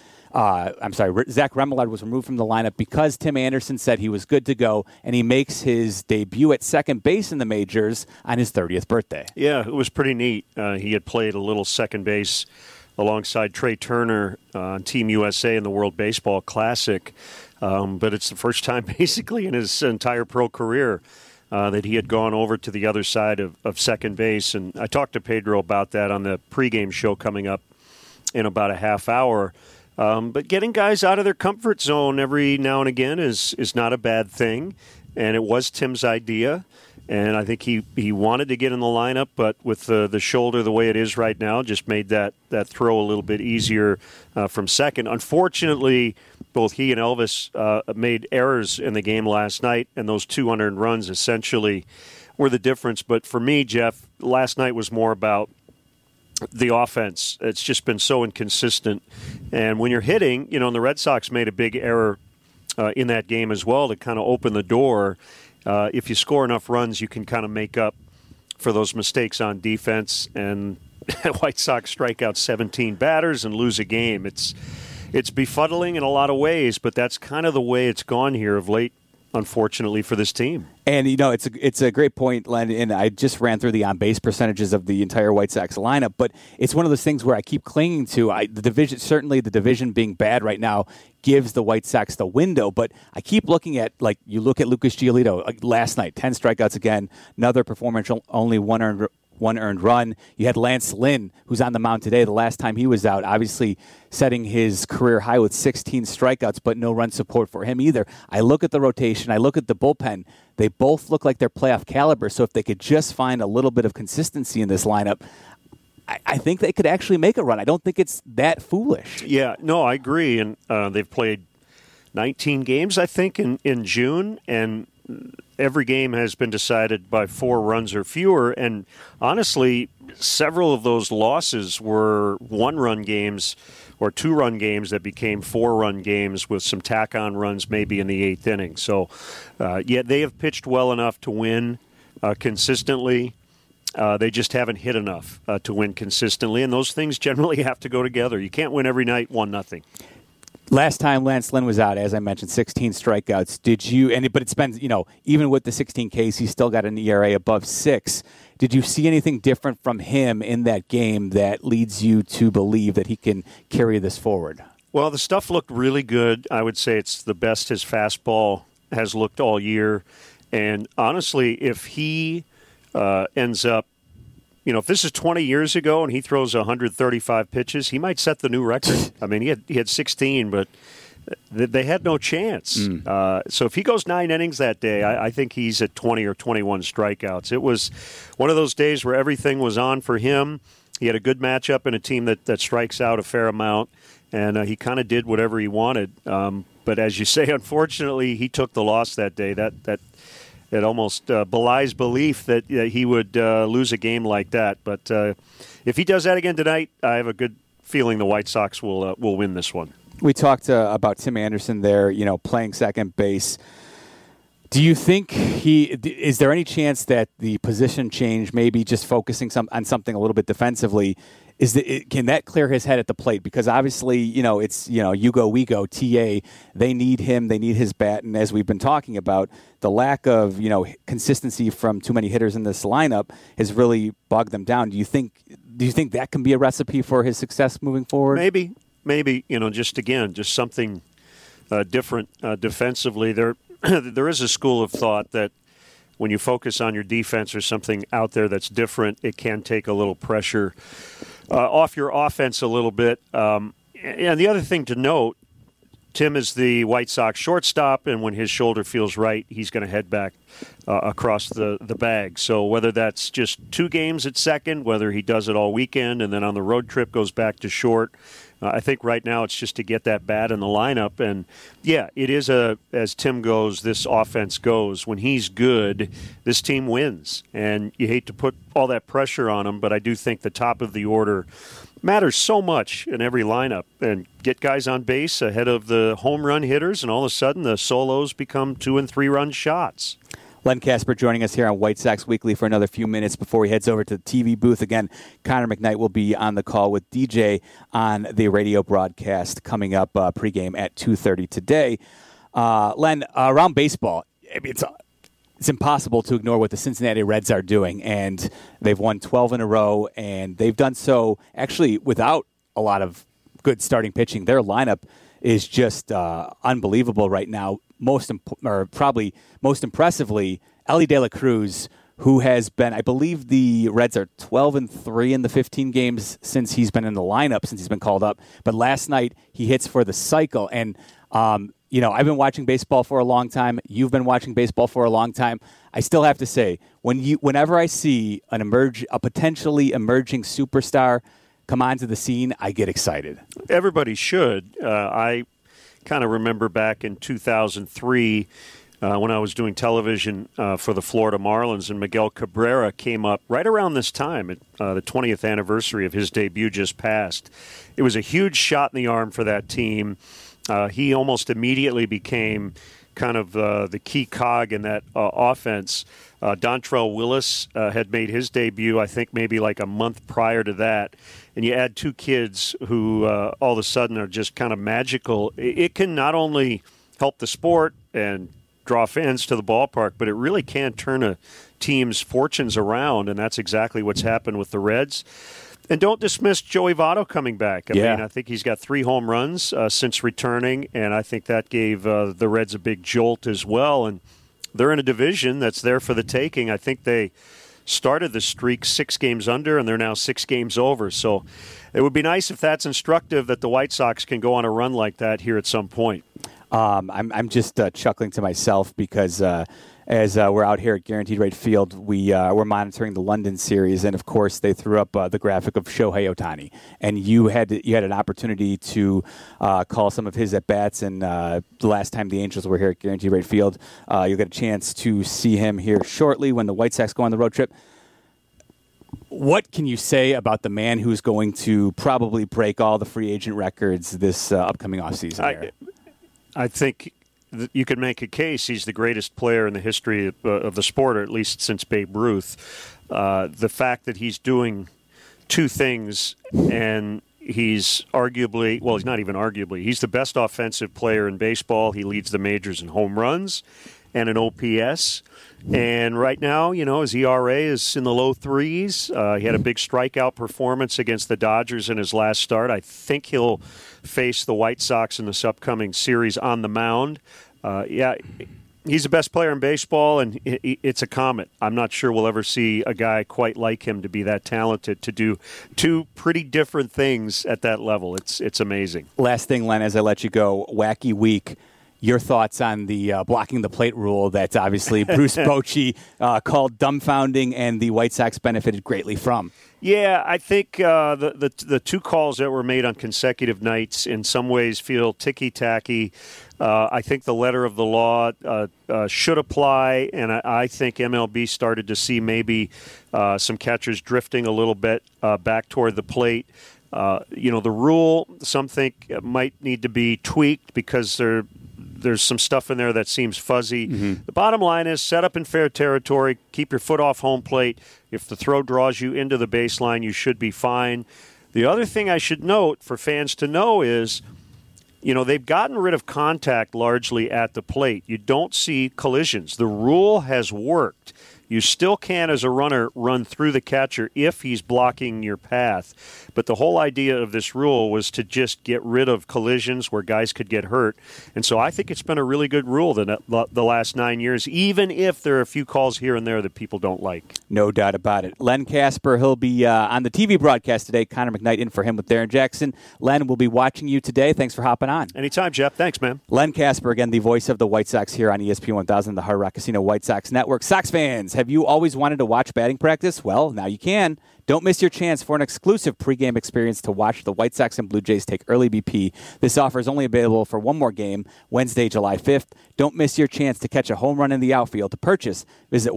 Zach Remillard was removed from the lineup because Tim Anderson said he was good to go, and he makes his debut at second base in the majors on his 30th birthday. Yeah, it was pretty neat. He had played a little second base alongside Trey Turner on Team USA in the World Baseball Classic, but it's the first time basically in his entire pro career that he had gone over to the other side of second base. And I talked to Pedro about that on the pregame show coming up in about a half hour. But getting guys out of their comfort zone every now and again is not a bad thing, and it was Tim's idea. And I think he wanted to get in the lineup, but with the shoulder the way it is right now, just made that throw a little bit easier from second. Unfortunately, both he and Elvis made errors in the game last night, and those 2 unearned runs essentially were the difference. But for me, Jeff, last night was more about the offense. It's just been so inconsistent. And when you're hitting, and the Red Sox made a big error in that game as well to kind of open the door. If you score enough runs, you can kind of make up for those mistakes on defense. And White Sox strike out 17 batters and lose a game. It's befuddling in a lot of ways, but that's kind of the way it's gone here of late, unfortunately, for this team. And, it's a great point, Len, and I just ran through the on-base percentages of the entire White Sox lineup, but it's one of those things where I keep clinging to the division being bad right now gives the White Sox the window, but I keep looking at, you look at Lucas Giolito last night, 10 strikeouts again, another performance, only one earned run. You had Lance Lynn, who's on the mound today. The last time he was out, obviously setting his career high with 16 strikeouts, but no run support for him either. I look at the rotation. I look at the bullpen. They both look like they're playoff caliber, so if they could just find a little bit of consistency in this lineup, I think they could actually make a run. I don't think it's that foolish. Yeah, no, I agree. And they've played 19 games, I think, in June, and every game has been decided by 4 runs or fewer. And honestly, several of those losses were 1-run games or 2-run games that became 4-run games with some tack-on runs maybe in the 8th inning. So, they have pitched well enough to win consistently. They just haven't hit enough to win consistently, and those things generally have to go together. You can't win every night 1-0. Last time Lance Lynn was out, as I mentioned, 16 strikeouts. Did you? But it's been, even with the 16 Ks, he's still got an ERA above 6. Did you see anything different from him in that game that leads you to believe that he can carry this forward? Well, the stuff looked really good. I would say it's the best his fastball has looked all year. And honestly, if he ends up, if this is 20 years ago and he throws 135 pitches, he might set the new record. I mean, he had 16, but they had no chance. So if he goes 9 innings that day, I think he's at 20 or 21 strikeouts. It was one of those days where everything was on for him. He had a good matchup in a team that strikes out a fair amount, and he kind of did whatever he wanted. But as you say, unfortunately, he took the loss that day. It almost belies belief that he would lose a game like that. But if he does that again tonight, I have a good feeling the White Sox will win this one. We talked about Tim Anderson there, playing second base. Do you think is there any chance that the position change, maybe just focusing on something a little bit defensively, can that clear his head at the plate? Because obviously, it's, you go, we go, TA, they need him, they need his bat. And as we've been talking about, the lack of, consistency from too many hitters in this lineup has really bogged them down. Do you think that can be a recipe for his success moving forward? Maybe, just something different defensively. There is a school of thought that when you focus on your defense or something out there that's different, it can take a little pressure off your offense a little bit. And the other thing to note, Tim is the White Sox shortstop, and when his shoulder feels right, he's going to head back across the bag. So whether that's just 2 games at second, whether he does it all weekend and then on the road trip goes back to short, I think right now it's just to get that bat in the lineup. And, yeah, it is as Tim goes, this offense goes. When he's good, this team wins. And you hate to put all that pressure on him, but I do think the top of the order matters so much in every lineup. And get guys on base ahead of the home run hitters, and all of a sudden the solos become 2- and 3-run shots. Len Kasper joining us here on White Sox Weekly for another few minutes before he heads over to the TV booth. Again, Connor McKnight will be on the call with DJ on the radio broadcast coming up pregame at 2:30 today. Len, around baseball, it's impossible to ignore what the Cincinnati Reds are doing, and they've won 12 in a row, and they've done so actually without a lot of good starting pitching. Their lineup is just unbelievable right now. Probably most impressively, Elly De La Cruz, who has been, I believe the Reds are 12-3 in the 15 games since he's been in the lineup, since he's been called up. But last night he hits for the cycle. And, I've been watching baseball for a long time. You've been watching baseball for a long time. I still have to say, whenever I see a potentially emerging superstar come onto the scene, I get excited. Everybody should. I kind of remember back in 2003 when I was doing television for the Florida Marlins, and Miguel Cabrera came up right around this time. The 20th anniversary of his debut just passed. It was a huge shot in the arm for that team. He almost immediately became kind of the key cog in that offense. Dontrelle Willis had made his debut, I think, maybe like a month prior to that. And you add 2 kids who all of a sudden are just kind of magical. It can not only help the sport and draw fans to the ballpark, but it really can turn a team's fortunes around, and that's exactly what's happened with the Reds. And don't dismiss Joey Votto coming back. I mean, I think he's got 3 home runs since returning, and I think that gave the Reds a big jolt as well. And they're in a division that's there for the taking. I think they started the streak 6 games under, and they're now 6 games over. So it would be nice if that's instructive that the White Sox can go on a run like that here at some point. I'm just chuckling to myself because as we're out here at Guaranteed Rate Field, we're monitoring the London series, and of course they threw up the graphic of Shohei Ohtani, and you had an opportunity to call some of his at bats. And the last time the Angels were here at Guaranteed Rate Field, you'll get a chance to see him here shortly when the White Sox go on the road trip. What can you say about the man who's going to probably break all the free agent records this upcoming offseason? I think you could make a case he's the greatest player in the history of the sport, or at least since Babe Ruth. The fact that he's doing 2 things, and He's arguably, well, he's not even arguably, he's the best offensive player in baseball. He leads the majors in home runs and an OPS. And right now, his ERA is in the low threes. He had a big strikeout performance against the Dodgers in his last start. I think he'll face the White Sox in this upcoming series on the mound. He's the best player in baseball, and it's a comet. I'm not sure we'll ever see a guy quite like him to be that talented, to do two pretty different things at that level. It's amazing. Last thing, Len, as I let you go, wacky week. Your thoughts on the blocking the plate rule that obviously Bruce Bochy called dumbfounding and the White Sox benefited greatly from? Yeah, I think the two calls that were made on consecutive nights in some ways feel ticky-tacky. I think the letter of the law should apply, and I think MLB started to see maybe some catchers drifting a little bit back toward the plate. The rule, some think might need to be tweaked because there's some stuff in there that seems fuzzy. Mm-hmm. The bottom line is set up in fair territory, keep your foot off home plate. If the throw draws you into the baseline, you should be fine. The other thing I should note for fans to know is, they've gotten rid of contact largely at the plate. You don't see collisions. The rule has worked. You still can, as a runner, run through the catcher if he's blocking your path. But the whole idea of this rule was to just get rid of collisions where guys could get hurt. And so I think it's been a really good rule the last 9 years, even if there are a few calls here and there that people don't like. No doubt about it. Len Kasper, he'll be on the TV broadcast today. Connor McKnight in for him with Darren Jackson. Len, we'll be watching you today. Thanks for hopping on. Anytime, Jeff. Thanks, man. Len Kasper, again, the voice of the White Sox here on ESPN 1000, the Hard Rock Casino White Sox Network. Sox fans, have you always wanted to watch batting practice? Well, now you can. Don't miss your chance for an exclusive pregame experience to watch the White Sox and Blue Jays take early BP. This offer is only available for one more game, Wednesday, July 5th. Don't miss your chance to catch a home run in the outfield. To purchase, visit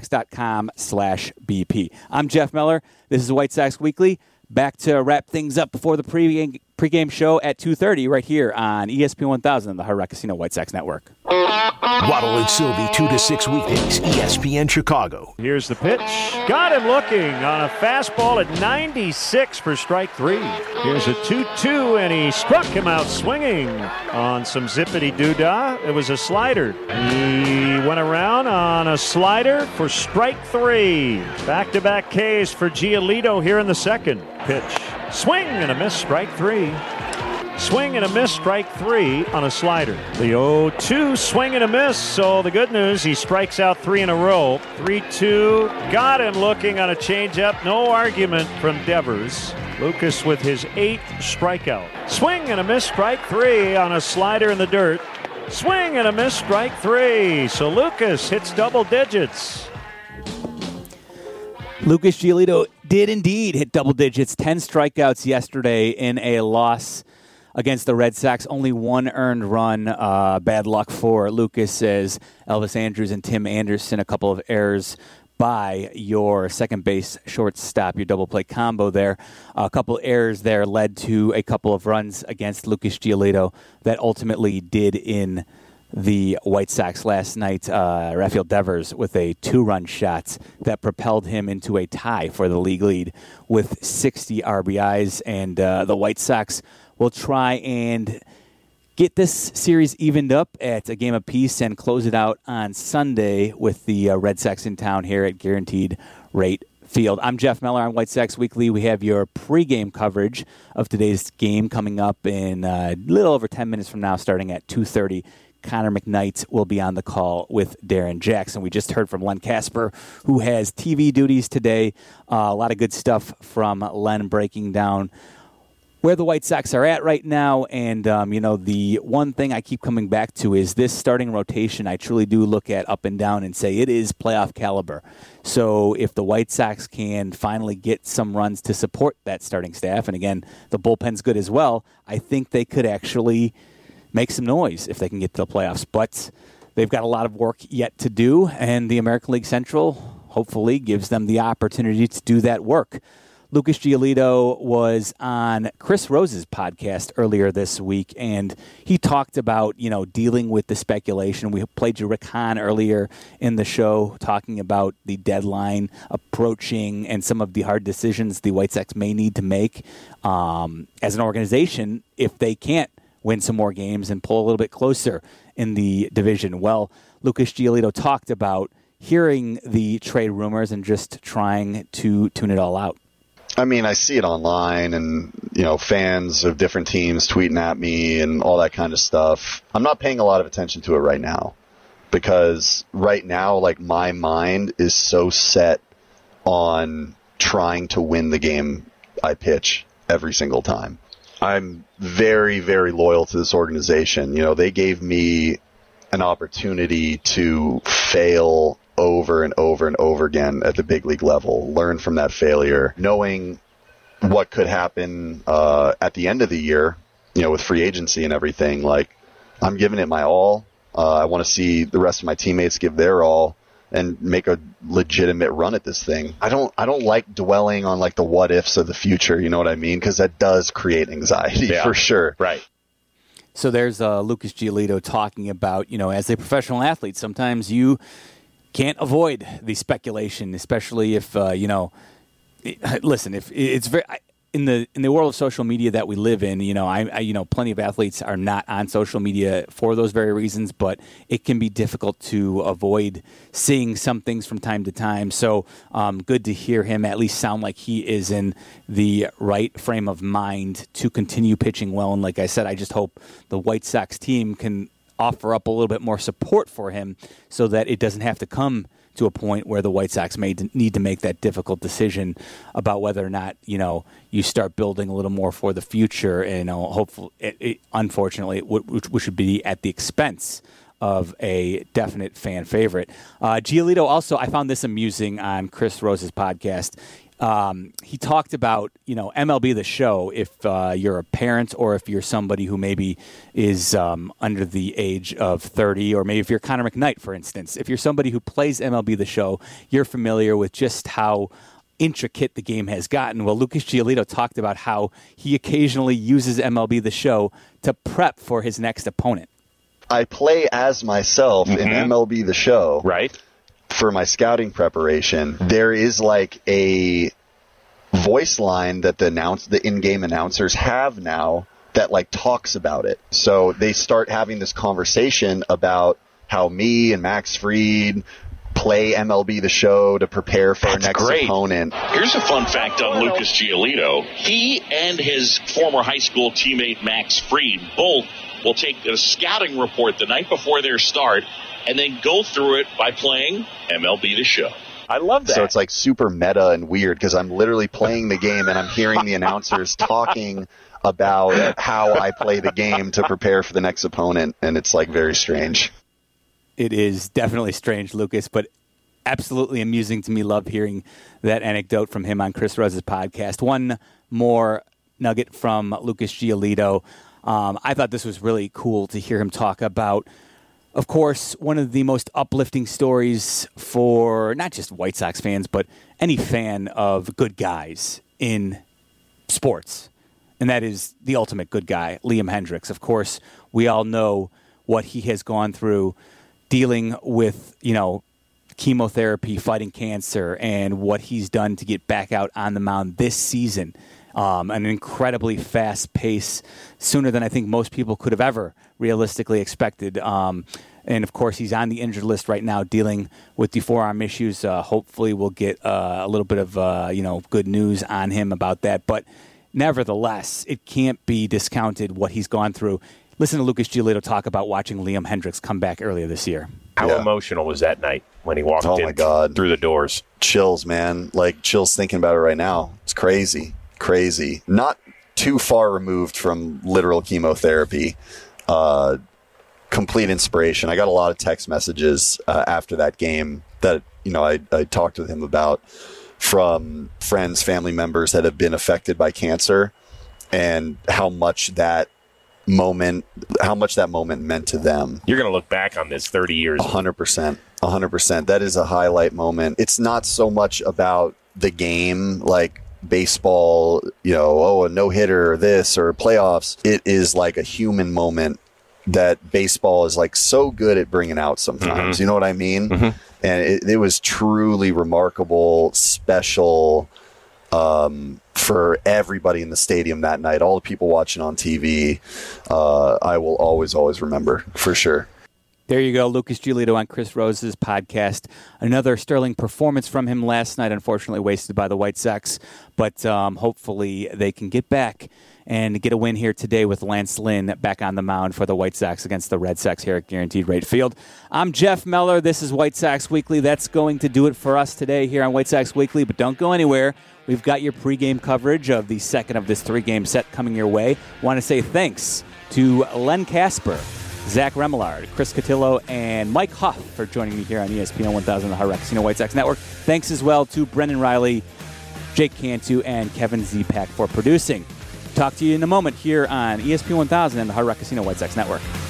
whitesox.com/BP. I'm Jeff Meller. This is White Sox Weekly. Back to wrap things up before the pregame show at 2:30 right here on ESPN 1000, the Hard Rock Casino White Sox Network. Waddle and Sylvie, 2 to 6 weekdays, ESPN Chicago. Here's the pitch. Got him looking on a fastball at 96 for strike 3. Here's a 2-2, and he struck him out swinging on some zippity-doo-dah. It was a slider. He went around on a slider for strike 3. Back-to-back Ks for Giolito here in the second. Pitch. Swing and a miss, strike 3. Swing and a miss, strike 3 on a slider. The 0-2, swing and a miss. So the good news, he strikes out 3 in a row. 3-2, got him looking on a changeup. No argument from Devers. Lucas with his 8th strikeout. Swing and a miss, strike 3 on a slider in the dirt. Swing and a miss, strike 3. So Lucas hits double digits. Lucas Giolito did indeed hit double digits. 10 strikeouts yesterday in a loss against the Red Sox. Only one earned run. Bad luck for Lucas as Elvis Andrus and Tim Anderson. A couple of errors by your second base shortstop, your double play combo there. A couple errors there led to a couple of runs against Lucas Giolito that ultimately did in the White Sox last night. Rafael Devers with a 2-run shot that propelled him into a tie for the league lead with 60 RBIs. And the White Sox will try and get this series evened up at a game apiece and close it out on Sunday with the Red Sox in town here at Guaranteed Rate Field. I'm Jeff Meller on White Sox Weekly. We have your pregame coverage of today's game coming up in a little over 10 minutes from now, starting at 2:30. Connor McKnight will be on the call with Darren Jackson. We just heard from Len Kasper, who has TV duties today. A lot of good stuff from Len breaking down where the White Sox are at right now. And, the one thing I keep coming back to is this starting rotation. I truly do look at up and down and say it is playoff caliber. So if the White Sox can finally get some runs to support that starting staff, and again, the bullpen's good as well, I think they could actually make some noise if they can get to the playoffs. But they've got a lot of work yet to do, and the American League Central hopefully gives them the opportunity to do that work. Lucas Giolito was on Chris Rose's podcast earlier this week, and he talked about, dealing with the speculation. We played you Rick Hahn earlier in the show talking about the deadline approaching and some of the hard decisions the White Sox may need to make as an organization if they can't win some more games and pull a little bit closer in the division. Well, Lucas Giolito talked about hearing the trade rumors and just trying to tune it all out. I mean, I see it online and, fans of different teams tweeting at me and all that kind of stuff. I'm not paying a lot of attention to it right now because right now, my mind is so set on trying to win the game I pitch every single time. I'm very, very loyal to this organization. They gave me an opportunity to fail over and over and over again at the big league level, learn from that failure, knowing what could happen at the end of the year, with free agency and everything. I'm giving it my all. I want to see the rest of my teammates give their all and make a legitimate run at this thing. I don't like dwelling on the what ifs of the future, you know what I mean? Because that does create anxiety for sure. Right. So there's Lucas Giolito talking about, as a professional athlete, sometimes you can't avoid the speculation, especially if listen, if it's very in the world of social media that we live in, I plenty of athletes are not on social media for those very reasons, but it can be difficult to avoid seeing some things from time to time. So good to hear him at least sound like he is in the right frame of mind to continue pitching well. And like I said, I just hope the White Sox team can offer up a little bit more support for him so that it doesn't have to come to a point where the White Sox may need to make that difficult decision about whether or not, you start building a little more for the future. And hopefully, unfortunately, which would be at the expense of a definite fan favorite. Giolito also, I found this amusing on Chris Rose's podcast. He talked about, MLB The Show, if you're a parent or if you're somebody who maybe is under the age of 30, or maybe if you're Connor McKnight, for instance. If you're somebody who plays MLB The Show, you're familiar with just how intricate the game has gotten. Well, Lucas Giolito talked about how he occasionally uses MLB The Show to prep for his next opponent. I play as myself in MLB The Show. Right. For my scouting preparation, there is a voice line that the in-game announcers have now that talks about it. So they start having this conversation about how me and Max Fried play MLB The Show to prepare for our next opponent. Here's a fun fact on Lucas Giolito. He and his former high school teammate Max Fried both will take a scouting report the night before their start and then go through it by playing MLB The Show. I love that. So it's super meta and weird because I'm literally playing the game and I'm hearing the announcers talking about how I play the game to prepare for the next opponent, and it's very strange. It is definitely strange, Lucas, but absolutely amusing to me. Love hearing that anecdote from him on Chris Rose's podcast. One more nugget from Lucas Giolito. I thought this was really cool to hear him talk about, of course, one of the most uplifting stories for not just White Sox fans, but any fan of good guys in sports. And that is the ultimate good guy, Liam Hendriks. Of course, we all know what he has gone through dealing with, chemotherapy, fighting cancer, and what he's done to get back out on the mound this season. An incredibly fast pace, sooner than I think most people could have ever realistically expected. And, of course, he's on the injured list right now dealing with the forearm issues. Hopefully we'll get a little bit of, good news on him about that. But nevertheless, it can't be discounted what he's gone through. Listen to Lucas Giolito talk about watching Liam Hendriks come back earlier this year. How emotional was that night when he walked in through the doors? Chills, man. Chills thinking about it right now. It's crazy. Crazy. Not too far removed from literal chemotherapy. Complete inspiration. I got a lot of text messages after that game that I talked with him about from friends, family members that have been affected by cancer, and how much that moment meant to them. You're going to look back on this 30 years. 100%. That is a highlight moment. It's not so much about the game, baseball, a no-hitter or this or playoffs. It is like a human moment that baseball is like so good at bringing out sometimes. You know what I mean? And it was truly remarkable, special for everybody in the stadium that night, all the people watching on TV. I will always remember, for sure. There you go, Lucas Giolito on Chris Rose's podcast. Another sterling performance from him last night, unfortunately wasted by the White Sox. But hopefully they can get back and get a win here today with Lance Lynn back on the mound for the White Sox against the Red Sox here at Guaranteed Rate Field. I'm Jeff Meller. This is White Sox Weekly. That's going to do it for us today here on White Sox Weekly. But don't go anywhere. We've got your pregame coverage of the second of this 3-game set coming your way. Want to say thanks to Len Casper, Zach Remillard, Chris Cotillo, and Mike Huff for joining me here on ESPN 1000, the Hard Rock Casino White Sox Network. Thanks as well to Brendan Riley, Jake Cantu, and Kevin Zipak for producing. Talk to you in a moment here on ESPN 1000 and the Hard Rock Casino White Sox Network.